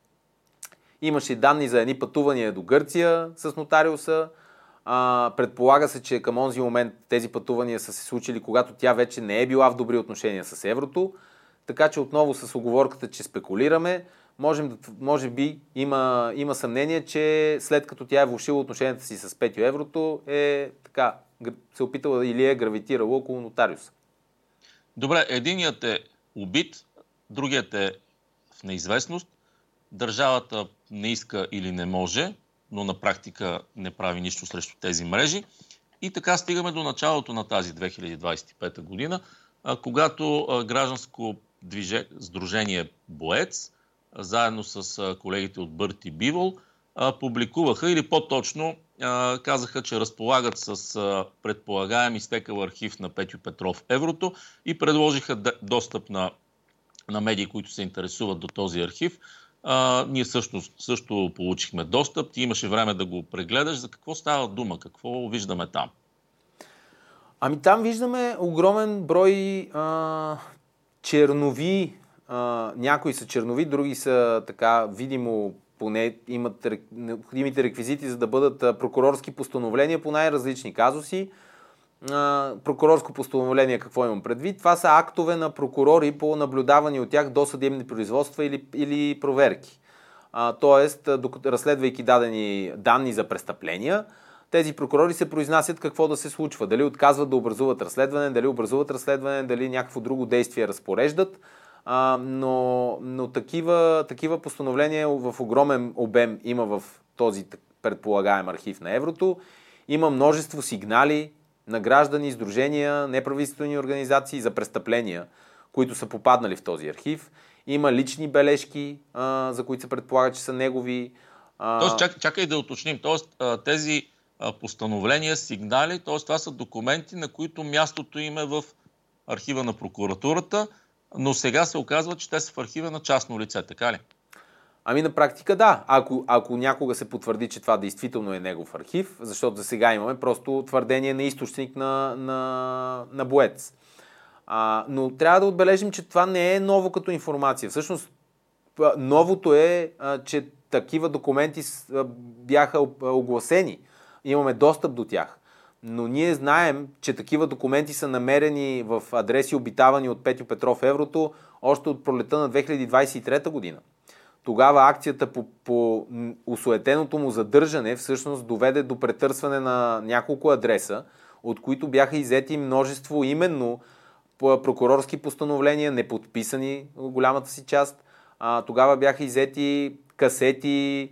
B: Имаше данни за едни пътувания до Гърция с нотариуса. А, предполага се, че към онзи момент тези пътувания са се случили, когато тя вече не е била в добри отношения с еврото. Така че отново с уговорката, че спекулираме, можем да, може би има, има съмнение, че след като тя е влошила отношенията си с Петю Еврото, е така, се опитала или е гравитирала около нотариуса.
A: Добре, единият е убит, другият е в неизвестност. Държавата не иска или не може, но на практика не прави нищо срещу тези мрежи. И така стигаме до началото на тази две хиляди двадесет и пета година, когато гражданско движе... сдружение Боец, заедно с колегите от Бърти Бивол, публикуваха или по-точно казаха, че разполагат с предполагаем изтекал архив на Петю Петров Еврото и предложиха достъп на, на медии, които се интересуват до този архив. А, ние също, също получихме достъп. Ти имаше време да го прегледаш. За какво става дума? Какво виждаме там?
B: Ами там виждаме огромен брой а, чернови. А, някои са чернови, други са така видимо поне имат необходимите реквизити, за да бъдат прокурорски постановления по най-различни казуси. А, прокурорско постановление, какво имам предвид? Това са актове на прокурори по наблюдавани от тях досъдебни производства или, или проверки. А, тоест, докато, разследвайки дадени данни за престъпления, тези прокурори се произнасят какво да се случва. Дали отказват да образуват разследване, дали образуват разследване, дали някакво друго действие разпореждат. А, но но такива, такива постановления в огромен обем има в този предполагаем архив на Еврото. Има множество сигнали на граждани, сдружения, неправителствени организации за престъпления, които са попаднали в този архив. Има лични бележки, а, за които се предполага, че са негови. А...
A: Тоест, чак, чакай да уточним. Тоест, тези постановления, сигнали, т.е. това са документи, на които мястото им е в архива на прокуратурата, но сега се оказва, че те са в архива на частно лице, така ли?
B: Ами на практика да. Ако, ако някога се потвърди, че това действително е негов архив, защото за сега имаме просто твърдение на източник на, на, на Боец. А, но трябва да отбележим, че това не е ново като информация. Всъщност, новото е, а, че такива документи а, бяха огласени. Имаме достъп до тях. Но ние знаем, че такива документи са намерени в адреси, обитавани от Петю Петров Еврото, още от пролета на две хиляди двадесет и трета година. Тогава акцията по, по усуетеното му задържане всъщност доведе до претърсване на няколко адреса, от които бяха иззети множество именно прокурорски постановления, неподписани в голямата си част. А, тогава бяха иззети касети,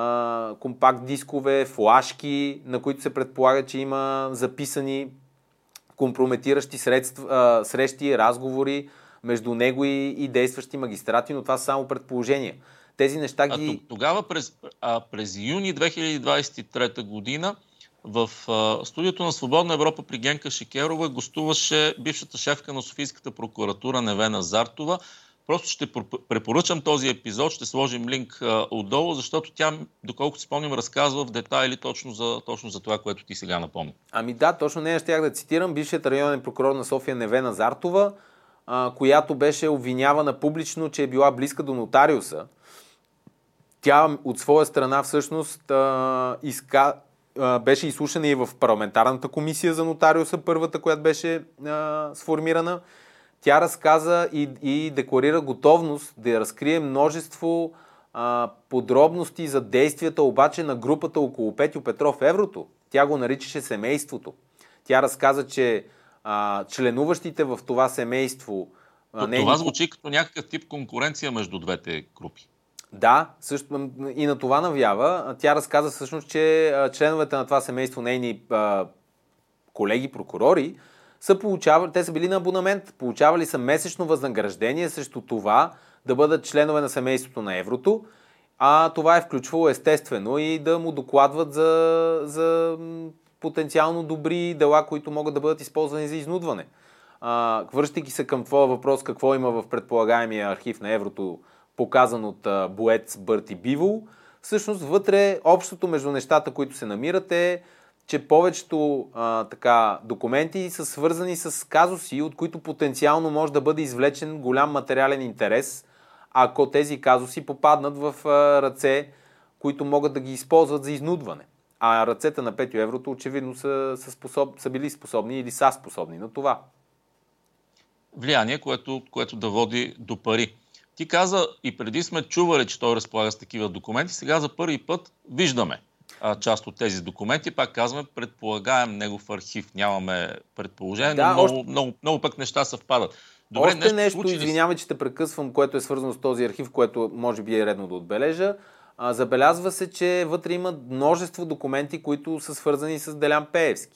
B: а, компакт дискове, флашки, на които се предполага, че има записани компрометиращи средства, а, срещи, разговори между него и, и действащи магистрати, но това са само предположения. Тези неща ги...
A: А, тогава през, а, през юни две хиляди двадесет и трета година в а, студиото на Свободна Европа при Генка Шикерова гостуваше бившата шефка на Софийската прокуратура Невена Зартова. Просто ще препоръчам този епизод, ще сложим линк а, отдолу, защото тя, доколкото спомням, разказва в детайли точно за, точно за това, което ти сега напомни.
B: Ами да, точно нея щях да цитирам. Бившият районен прокурор на София Невена Зартова, а, която беше обвинявана публично, че е била близка до нотариуса. Тя от своя страна всъщност а, иска, а, беше изслушана и в парламентарната комисия за нотариуса, първата, която беше а, сформирана. Тя разказа и, и декларира готовност да разкрие множество а, подробности за действията обаче на групата около Петю Петров Еврото. Тя го наричаше семейството. Тя разказа, че а, членуващите в това семейство...
A: А, това нейни... звучи като някакъв тип конкуренция между двете групи.
B: Да, също и на това навява. Тя разказа всъщност, че членовете на това семейство, нейни а, колеги прокурори, са получавали, те са били на абонамент, получавали са месечно възнаграждение срещу това да бъдат членове на семейството на Еврото, а това е включвало естествено и да му докладват за, за потенциално добри дела, които могат да бъдат използвани за изнудване. А, връщайки се към твоя въпрос, какво има в предполагаемия архив на Еврото, показан от а, Боец Бърти Бивол, всъщност вътре общото между нещата, които се намират е, че повечето а, така, документи са свързани с казуси, от които потенциално може да бъде извлечен голям материален интерес, ако тези казуси попаднат в а, ръце, които могат да ги използват за изнудване. А ръцете на Петю Еврото очевидно са, са, способ, са били способни или са способни на това.
A: Влияние, което, което да води до пари. Ти каза и преди сме чували, че той разполага с такива документи. Сега за първи път виждаме а, част от тези документи. Пак казваме, предполагаем негов архив. Нямаме предположение,
B: Да,
A: но много,
B: още...
A: много, много пък неща съвпадат. Добре,
B: Още
A: нещо,
B: нещо,
A: нещо
B: извинявай, че те прекъсвам, което е свързано с този архив, което може би е редно да отбележа. А, забелязва се, че вътре има множество документи, които са свързани с Делян Пеевски.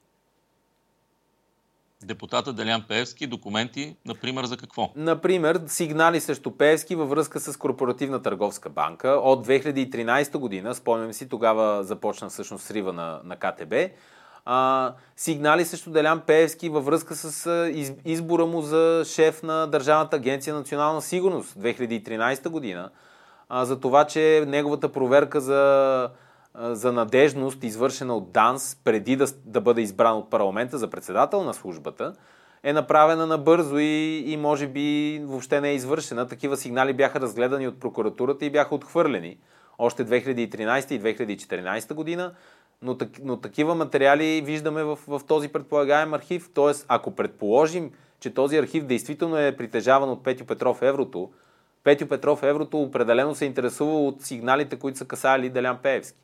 A: Депутата Делян Пеевски, документи, например, за какво?
B: Например, сигнали срещу Пеевски във връзка с Корпоративна търговска банка от две хиляди и тринадесета година, спомням си, тогава започна всъщност срива на, на КТБ. А, сигнали срещу Делян Пеевски във връзка с а, из, избора му за шеф на Държавната агенция национална сигурност две хиляди и тринадесета година, а, за това, че неговата проверка за, а, за надежност, извършена от ДАНС преди да, да бъде избран от парламента за председател на службата, е направена набързо и, и може би въобще не е извършена. Такива сигнали бяха разгледани от прокуратурата и бяха отхвърлени още две хиляди и тринадесета и две хиляди и четиринадесета година. Но, но такива материали виждаме в, в този предполагаем архив. Тоест, ако предположим, че този архив действително е притежаван от Петьо Петров Еврото, Петьо Петров Еврото определено се интересува от сигналите, които са касали Делян Пеевски.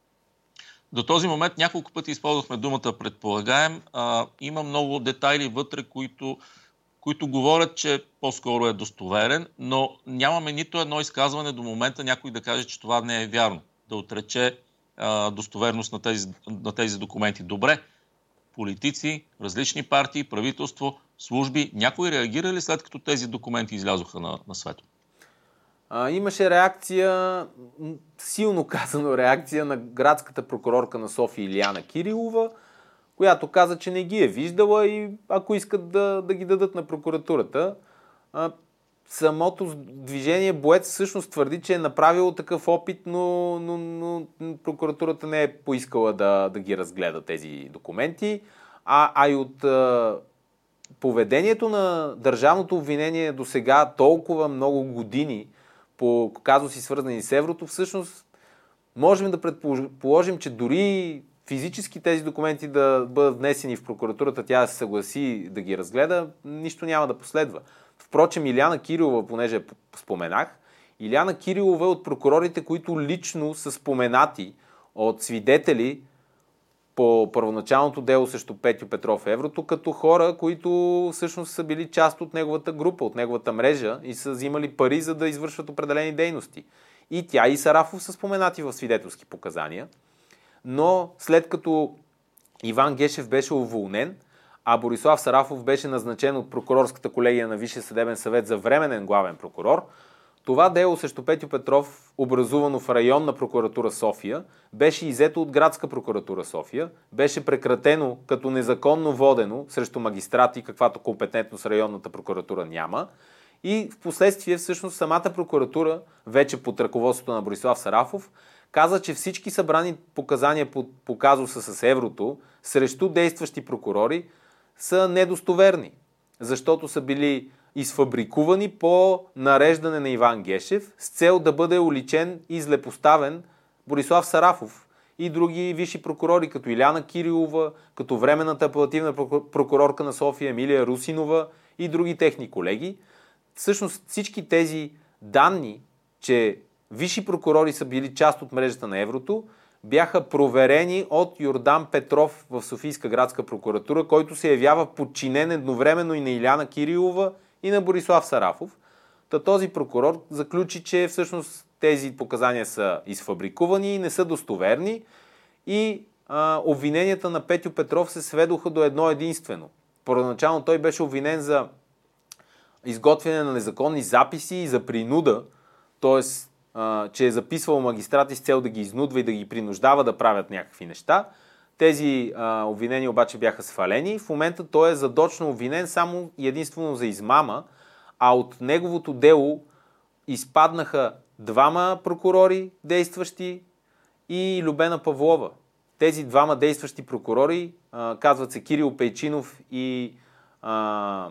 A: До този момент няколко пъти използвахме думата предполагаем. А, има много детайли вътре, които, които говорят, че по-скоро е достоверен, но нямаме нито едно изказване до момента някой да каже, че това не е вярно. Да отрече а, достоверност на тези, на тези документи. Добре, политици, различни партии, правителство, служби, някой реагира ли след като тези документи излязоха на, на свето?
B: А, имаше реакция, силно казано реакция на градската прокурорка на София Илияна Кирилова, която каза, че не ги е виждала и ако искат да, да ги дадат на прокуратурата. А, самото движение Боец всъщност твърди, че е направило такъв опит, но, но, но прокуратурата не е поискала да, да ги разгледа тези документи, а, а и от а, поведението на държавното обвинение до сега толкова много години по казуси свързани с еврото, всъщност можем да предположим, че дори физически тези документи да бъдат внесени в прокуратурата, тя да се съгласи да ги разгледа, нищо няма да последва. Впрочем, Илияна Кирилова, понеже споменах, Илияна Кирилова е от прокурорите, които лично са споменати от свидетели по първоначалното дело срещу Петьо Петров Еврото, като хора, които всъщност са били част от неговата група, от неговата мрежа и са взимали пари, за да извършват определени дейности. И тя и Сарафов са споменати в свидетелски показания. Но след като Иван Гешев беше уволнен, а Борислав Сарафов беше назначен от прокурорската колегия на Висшия съдебен съвет за временен главен прокурор, това дело срещу Петьо Петров, образувано в районна прокуратура София, беше иззето от градска прокуратура София, беше прекратено като незаконно водено срещу магистрати, каквато компетентност районната прокуратура няма. И в последствие всъщност самата прокуратура, вече под ръководството на Борислав Сарафов, каза, че всички събрани показания по, по казуса с еврото срещу действащи прокурори са недостоверни, защото са били изфабрикувани по нареждане на Иван Гешев с цел да бъде уличен и злепоставен Борислав Сарафов и други висши прокурори, като Илияна Кирилова, като временната апелативна прокурорка на София Емилия Русинова и други техни колеги. Всъщност всички тези данни, че висши прокурори са били част от мрежата на еврото, бяха проверени от Йордан Петров в Софийска градска прокуратура, който се явява подчинен едновременно и на Илияна Кирилова и на Борислав Сарафов. Та този прокурор заключи, че всъщност тези показания са изфабрикувани и не са достоверни и а, обвиненията на Петьо Петров се сведоха до едно единствено. Първоначално той беше обвинен за изготвяне на незаконни записи и за принуда, т.е. че е записвал магистрати с цел да ги изнудва и да ги принуждава да правят някакви неща. Тези а, обвинения обаче бяха свалени. В момента той е задочно обвинен само и единствено за измама, а от неговото дело изпаднаха двама прокурори действащи и Любена Павлова. Тези двама действащи прокурори, а, казват се Кирил Пейчинов и а,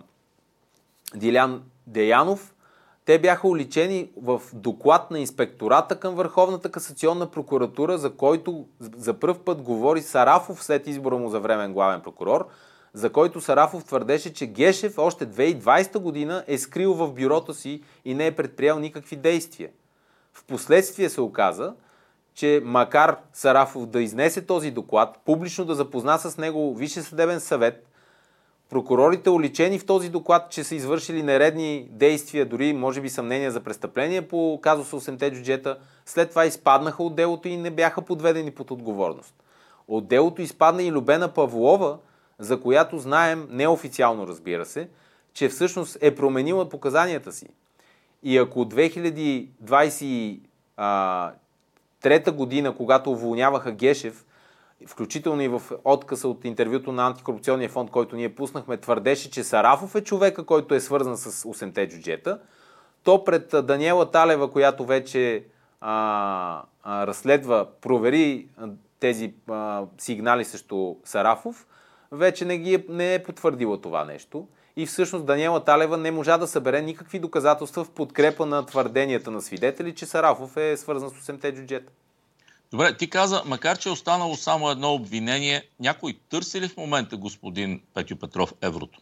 B: Дилян Деянов, те бяха уличени в доклад на инспектората към Върховната касационна прокуратура, за който за пръв път говори Сарафов след избора му за времен главен прокурор, за който Сарафов твърдеше, че Гешев още две хиляди и двадесета година е скрил в бюрото си и не е предприел никакви действия. Впоследствие се оказа, че макар Сарафов да изнесе този доклад, публично да запозна с него Висше съдебен съвет, прокурорите, уличени в този доклад, че са извършили нередни действия, дори може би съмнения за престъпления по казуса осемте джуджета, след това изпаднаха от делото и не бяха подведени под отговорност. От делото изпадна и Любена Павлова, за която знаем, неофициално разбира се, че всъщност е променила показанията си. И ако две хиляди двадесет и трета година, когато уволняваха Гешев, включително и в откъса от интервюто на Антикорупционния фонд, който ние пуснахме, твърдеше, че Сарафов е човека, който е свързан с осемте джуджета, то пред Даниела Талева, която вече а, а, разследва, провери тези а, сигнали срещу Сарафов, вече не, ги е, не е потвърдила това нещо. И всъщност Даниела Талева не можа да събере никакви доказателства в подкрепа на твърденията на свидетели, че Сарафов е свързан с осемте джуджета.
A: Добре, ти каза, макар че е останало само едно обвинение, някой търси ли в момента господин Петьо Петров еврото?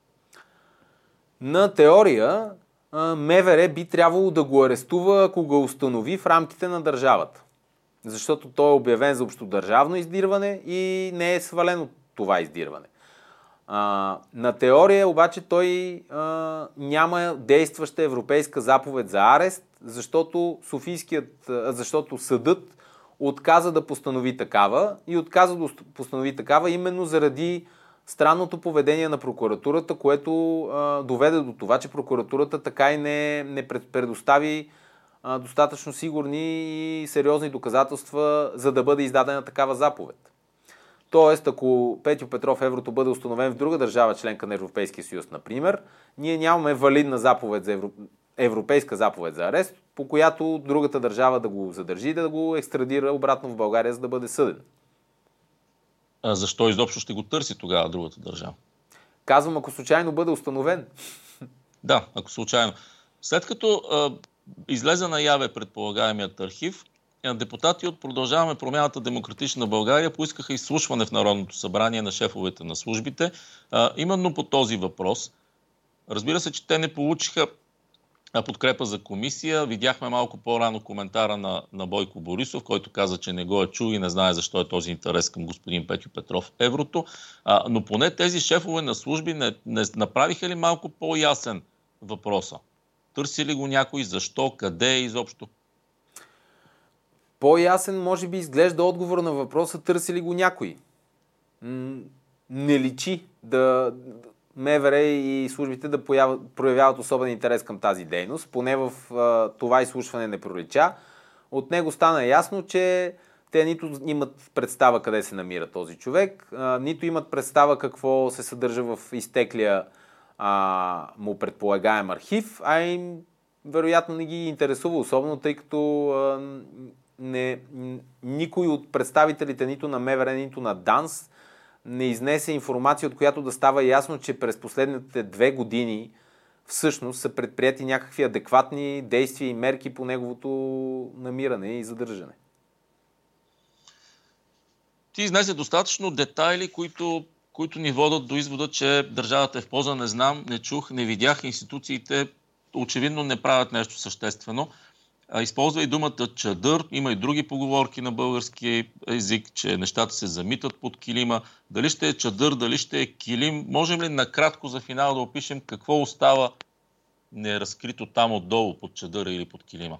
B: На теория МВР би трябвало да го арестува, ако го установи в рамките на държавата. Защото той е обявен за общодържавно издирване и не е свален от това издирване. А, на теория обаче той а, няма действаща европейска заповед за арест, защото, Софийският, защото съдът отказа да постанови такава и отказа да постанови такава именно заради странното поведение на прокуратурата, което а, доведе до това, че прокуратурата така и не, не предостави а, достатъчно сигурни и сериозни доказателства, за да бъде издадена такава заповед. Тоест, ако Петьо Петров еврото бъде установен в друга държава, членка на Европейския съюз, например, ние нямаме валидна заповед за Евро... европейска заповед за арест, по която другата държава да го задържи и да го екстрадира обратно в България, за да бъде съден.
A: А защо изобщо ще го търси тогава другата държава?
B: Казвам, ако случайно бъде установен.
A: Да, ако случайно. След като а, излезе наяве предполагаемият архив, депутати от Продължаваме промяната Демократична България поискаха изслушване в Народното събрание на шефовете на службите, а, именно по този въпрос. Разбира се, че те не получиха подкрепа за комисия. Видяхме малко по-рано коментара на, на Бойко Борисов, който каза, че не го е чул и не знае защо е този интерес към господин Петьо Петров еврото. А, но поне тези шефове на служби не, не направиха ли малко по-ясен въпроса? Търси ли го някой? Защо? Къде изобщо?
B: По-ясен може би изглежда отговор на въпроса търси ли го някой. Не личи да МВР и службите да проявяват особен интерес към тази дейност. Поне в а, това изслушване не пролича. От него стана ясно, че те нито имат представа къде се намира този човек, а, нито имат представа какво се съдържа в изтеклия а, му предполагаем архив, а им вероятно не ги интересува особено, тъй като а, не, никой от представителите нито на МВР, нито на ДАНС не изнесе информация, от която да става ясно, че през последните две години всъщност са предприяти някакви адекватни действия и мерки по неговото намиране и задържане.
A: Ти изнесе достатъчно детайли, които, които ни водят до извода, че държавата е в поза. Не знам, не чух, не видях. Институциите очевидно не правят нещо съществено. Използва и думата чадър, има и други поговорки на български език, че нещата се замитат под килима. Дали ще е чадър, дали ще е килим? Можем ли накратко за финал да опишем какво остава неразкрито там отдолу под чадъра или под килима?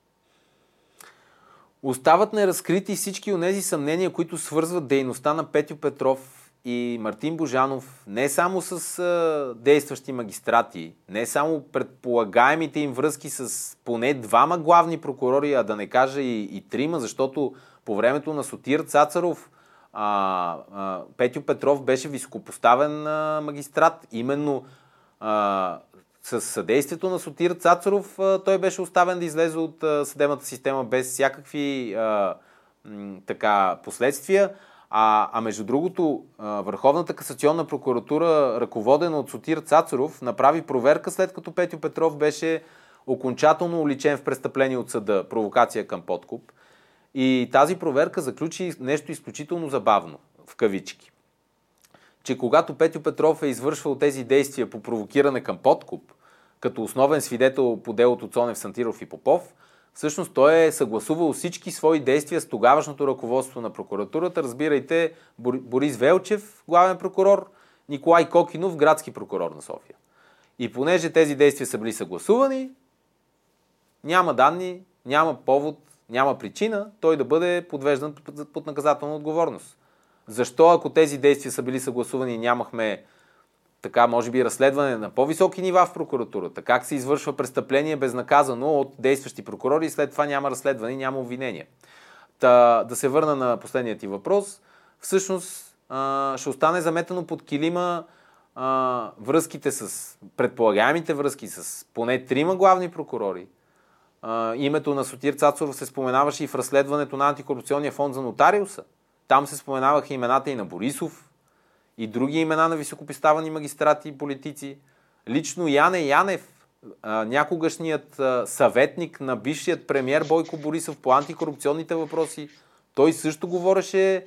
B: Остават неразкрити всички онези съмнения, които свързват дейността на Петьо Петров и Мартин Божанов не само с а, действащи магистрати, не само предполагаемите им връзки с поне двама главни прокурори, а да не кажа и, и трима, защото по времето на Сотир Цацаров а, а, Петьо Петров беше високопоставен а, магистрат. Именно а, с съдействието на Сотир Цацаров а, той беше оставен да излезе от а, съдебната система без всякакви а, м, така, последствия. А, а между другото, Върховната касационна прокуратура, ръководена от Сотир Цацаров, направи проверка след като Петьо Петров беше окончателно уличен в престъпление от съда, провокация към подкуп. И тази проверка заключи нещо изключително забавно, в кавички. че когато Петьо Петров е извършвал тези действия по провокиране към подкуп, като основен свидетел по делото Цонев, Сантиров и Попов, всъщност той е съгласувал всички свои действия с тогавашното ръководство на прокуратурата. Разбирайте, Борис Велчев, главен прокурор, Николай Кокинов, градски прокурор на София. И понеже тези действия са били съгласувани, няма данни, няма повод, няма причина той да бъде подвеждан под наказателна отговорност. Защо, ако тези действия са били съгласувани и нямахме така, може би, разследване на по-високи нива в прокуратурата? Как се извършва престъпление безнаказано от действащи прокурори и след това няма разследване и няма обвинение? Та, да се върна на последния ти въпрос. Всъщност а, ще остане заметено под килима а, връзките с, предполагаемите връзки с поне трима главни прокурори. А, името на Сотир Цацаров се споменаваше и в разследването на Антикорупционния фонд за нотариуса. Там се споменаваха имената и на Борисов, и други имена на високопоставени магистрати и политици. Лично Яне Янев, някогашният съветник на бившият премиер Бойко Борисов по антикорупционните въпроси, той също говореше,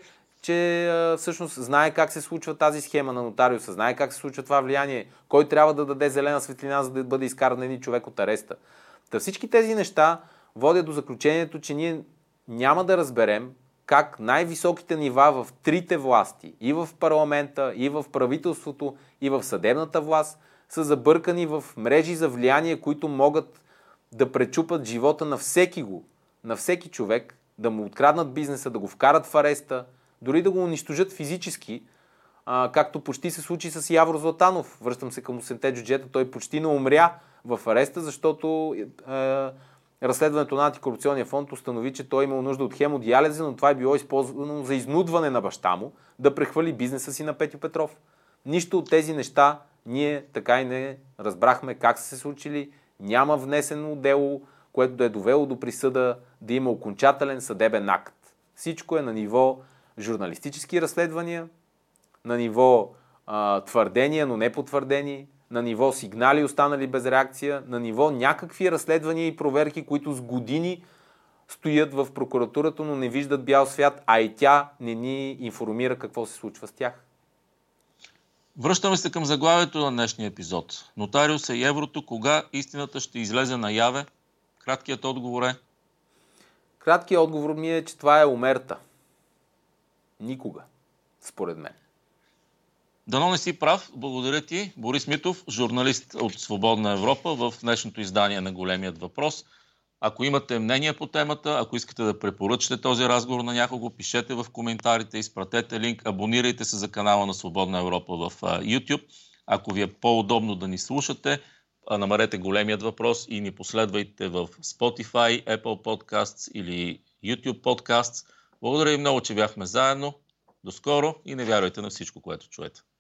B: че всъщност знае как се случва тази схема на нотариуса, знае как се случва това влияние, кой трябва да даде зелена светлина, за да бъде изкаран един човек от ареста. Та всички тези неща водят до заключението, че ние няма да разберем как най-високите нива в трите власти, и в парламента, и в правителството, и в съдебната власт, са забъркани в мрежи за влияние, които могат да пречупат живота на всеки го, на всеки човек, да му откраднат бизнеса, да го вкарат в ареста, дори да го унищожат физически, а, както почти се случи с Явор Златанов. Връщам се към осемте джуджета, той почти не умря в ареста, защото е, разследването на Антикорупционния фонд установи, че той имал нужда от хемодиализа, но това е било използвано за изнудване на баща му да прехвърли бизнеса си на Петьо Петров. Нищо от тези неща ние така и не разбрахме как са се случили. Няма внесено дело, което да е довело до присъда, да има окончателен съдебен акт. Всичко е на ниво журналистически разследвания, на ниво а, твърдения, но не потвърдени, на ниво сигнали, останали без реакция, на ниво някакви разследвания и проверки, които с години стоят в прокуратурата, но не виждат бял свят, а и тя не ни информира какво се случва с тях.
A: Връщаме се към заглавието на днешния епизод. Нотариуса и еврото, кога истината ще излезе наяве? Краткият отговор е?
B: Краткият отговор ми е, че това е омерта. Никога, според мен.
A: Дано не си прав. Благодаря ти, Борис Митов, журналист от Свободна Европа в днешното издание на Големият въпрос. Ако имате мнение по темата, ако искате да препоръчате този разговор на някого, пишете в коментарите, изпратете линк, абонирайте се за канала на Свободна Европа в YouTube. Ако ви е по-удобно да ни слушате, намерете Големият въпрос и ни последвайте в Spotify, Apple Podcasts или YouTube Podcasts. Благодаря ви много, че бяхме заедно. До скоро и не вярвайте на всичко, което чуете.